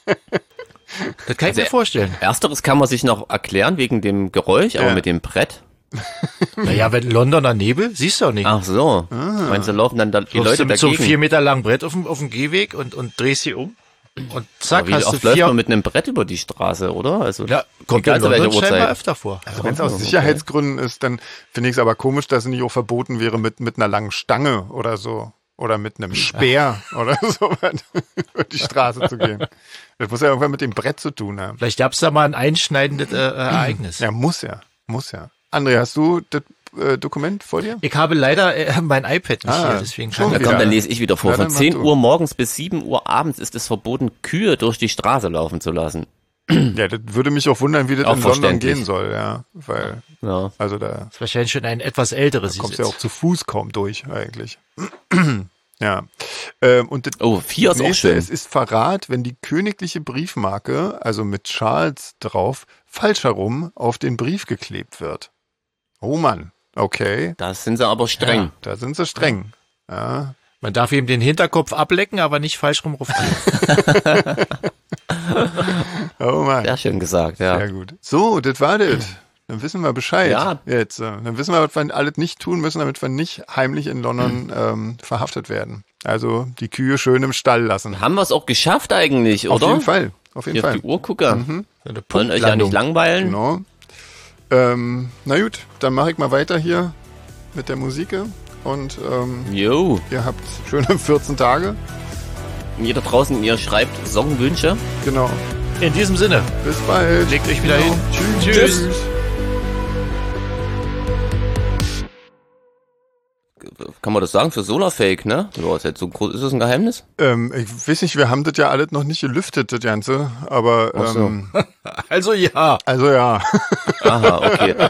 Das kann ich Also, mir vorstellen. Ersteres kann man sich noch erklären wegen dem Geräusch, aber Ja. mit dem Brett. Naja, wenn Londoner Nebel, siehst du auch nicht. Ach so. Meinst du, laufen dann da die Läufst Leute du mit so einem dagegen? vier Meter langen Brett auf dem, auf dem Gehweg und, und drehst sie um und zack, Aber wie hast du oft läuft vier. man mit einem Brett über die Straße, oder? Also, Ja, kommt egal in zu welcher London scheinbar Uhrzeit. öfter vor. Also wenn es aus Sicherheitsgründen ist, dann finde ich es aber komisch, dass es nicht auch verboten wäre mit, mit einer langen Stange oder so. Oder mit einem Speer oder so über die Straße zu gehen. Das muss ja irgendwann mit dem Brett zu tun haben. Vielleicht gab es da mal ein einschneidendes äh, Ereignis. Ja, muss ja. Muss ja. André, hast du das äh, Dokument vor dir? Ich habe leider äh, mein iPad nicht Ah, hier, deswegen schon kann Na ich wieder. komm, dann lese ich wieder vor. Ja, Von dann mach zehn du. Uhr morgens bis sieben Uhr abends ist es verboten, Kühe durch die Straße laufen zu lassen. Ja, das würde mich auch wundern, wie das Auch in London verständlich. gehen soll, ja. Weil, Ja. also da Das ist wahrscheinlich schon ein etwas älteres kommst du Gesetz. ja auch zu Fuß kaum durch, eigentlich. Ja. Ähm, und das Oh, vier ist auch nächste, schön. es ist Verrat, wenn die königliche Briefmarke, also mit Charles drauf, falsch herum auf den Brief geklebt wird. Oh Mann, okay. Da sind sie aber streng. Ja. Da sind sie streng. Ja. Man darf ihm den Hinterkopf ablecken, aber nicht falsch rum rufen. Oh Mann. Sehr schön gesagt, ja. Sehr gut. So, das war das. Dann wissen wir Bescheid. Ja. Jetzt, äh, dann wissen wir, was wir alles nicht tun müssen, damit wir nicht heimlich in London ähm, verhaftet werden. Also die Kühe schön im Stall lassen. Haben wir es auch geschafft eigentlich, Auf oder? jeden Fall. Auf jeden Hier auf Fall. die Uhr gucken. Mhm. So eine Wollen euch ja nicht Punktlandung. langweilen. Genau. Ähm, na gut, dann mache ich mal weiter hier mit der Musik. Und ähm, Jo. ihr habt schöne vierzehn Tage. Und ihr da draußen, ihr schreibt Songwünsche. Genau. In diesem Sinne, Bis bald. legt euch wieder hin. Tschüss. Tschüss. Kann man das sagen für Solarfake, ne? Ja, ist, jetzt so groß, ist das ein Geheimnis? Ähm, ich weiß nicht, wir haben das ja alles noch nicht gelüftet, das Ganze. Aber Ach so. ähm, Also ja. also ja. Aha, okay.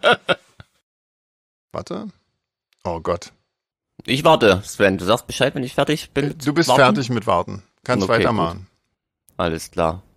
Warte. Oh Gott. Ich warte, Sven. Du sagst Bescheid, wenn ich fertig bin. mit Du bist Warten? fertig mit Warten. Kannst Okay, weitermachen. Alles klar.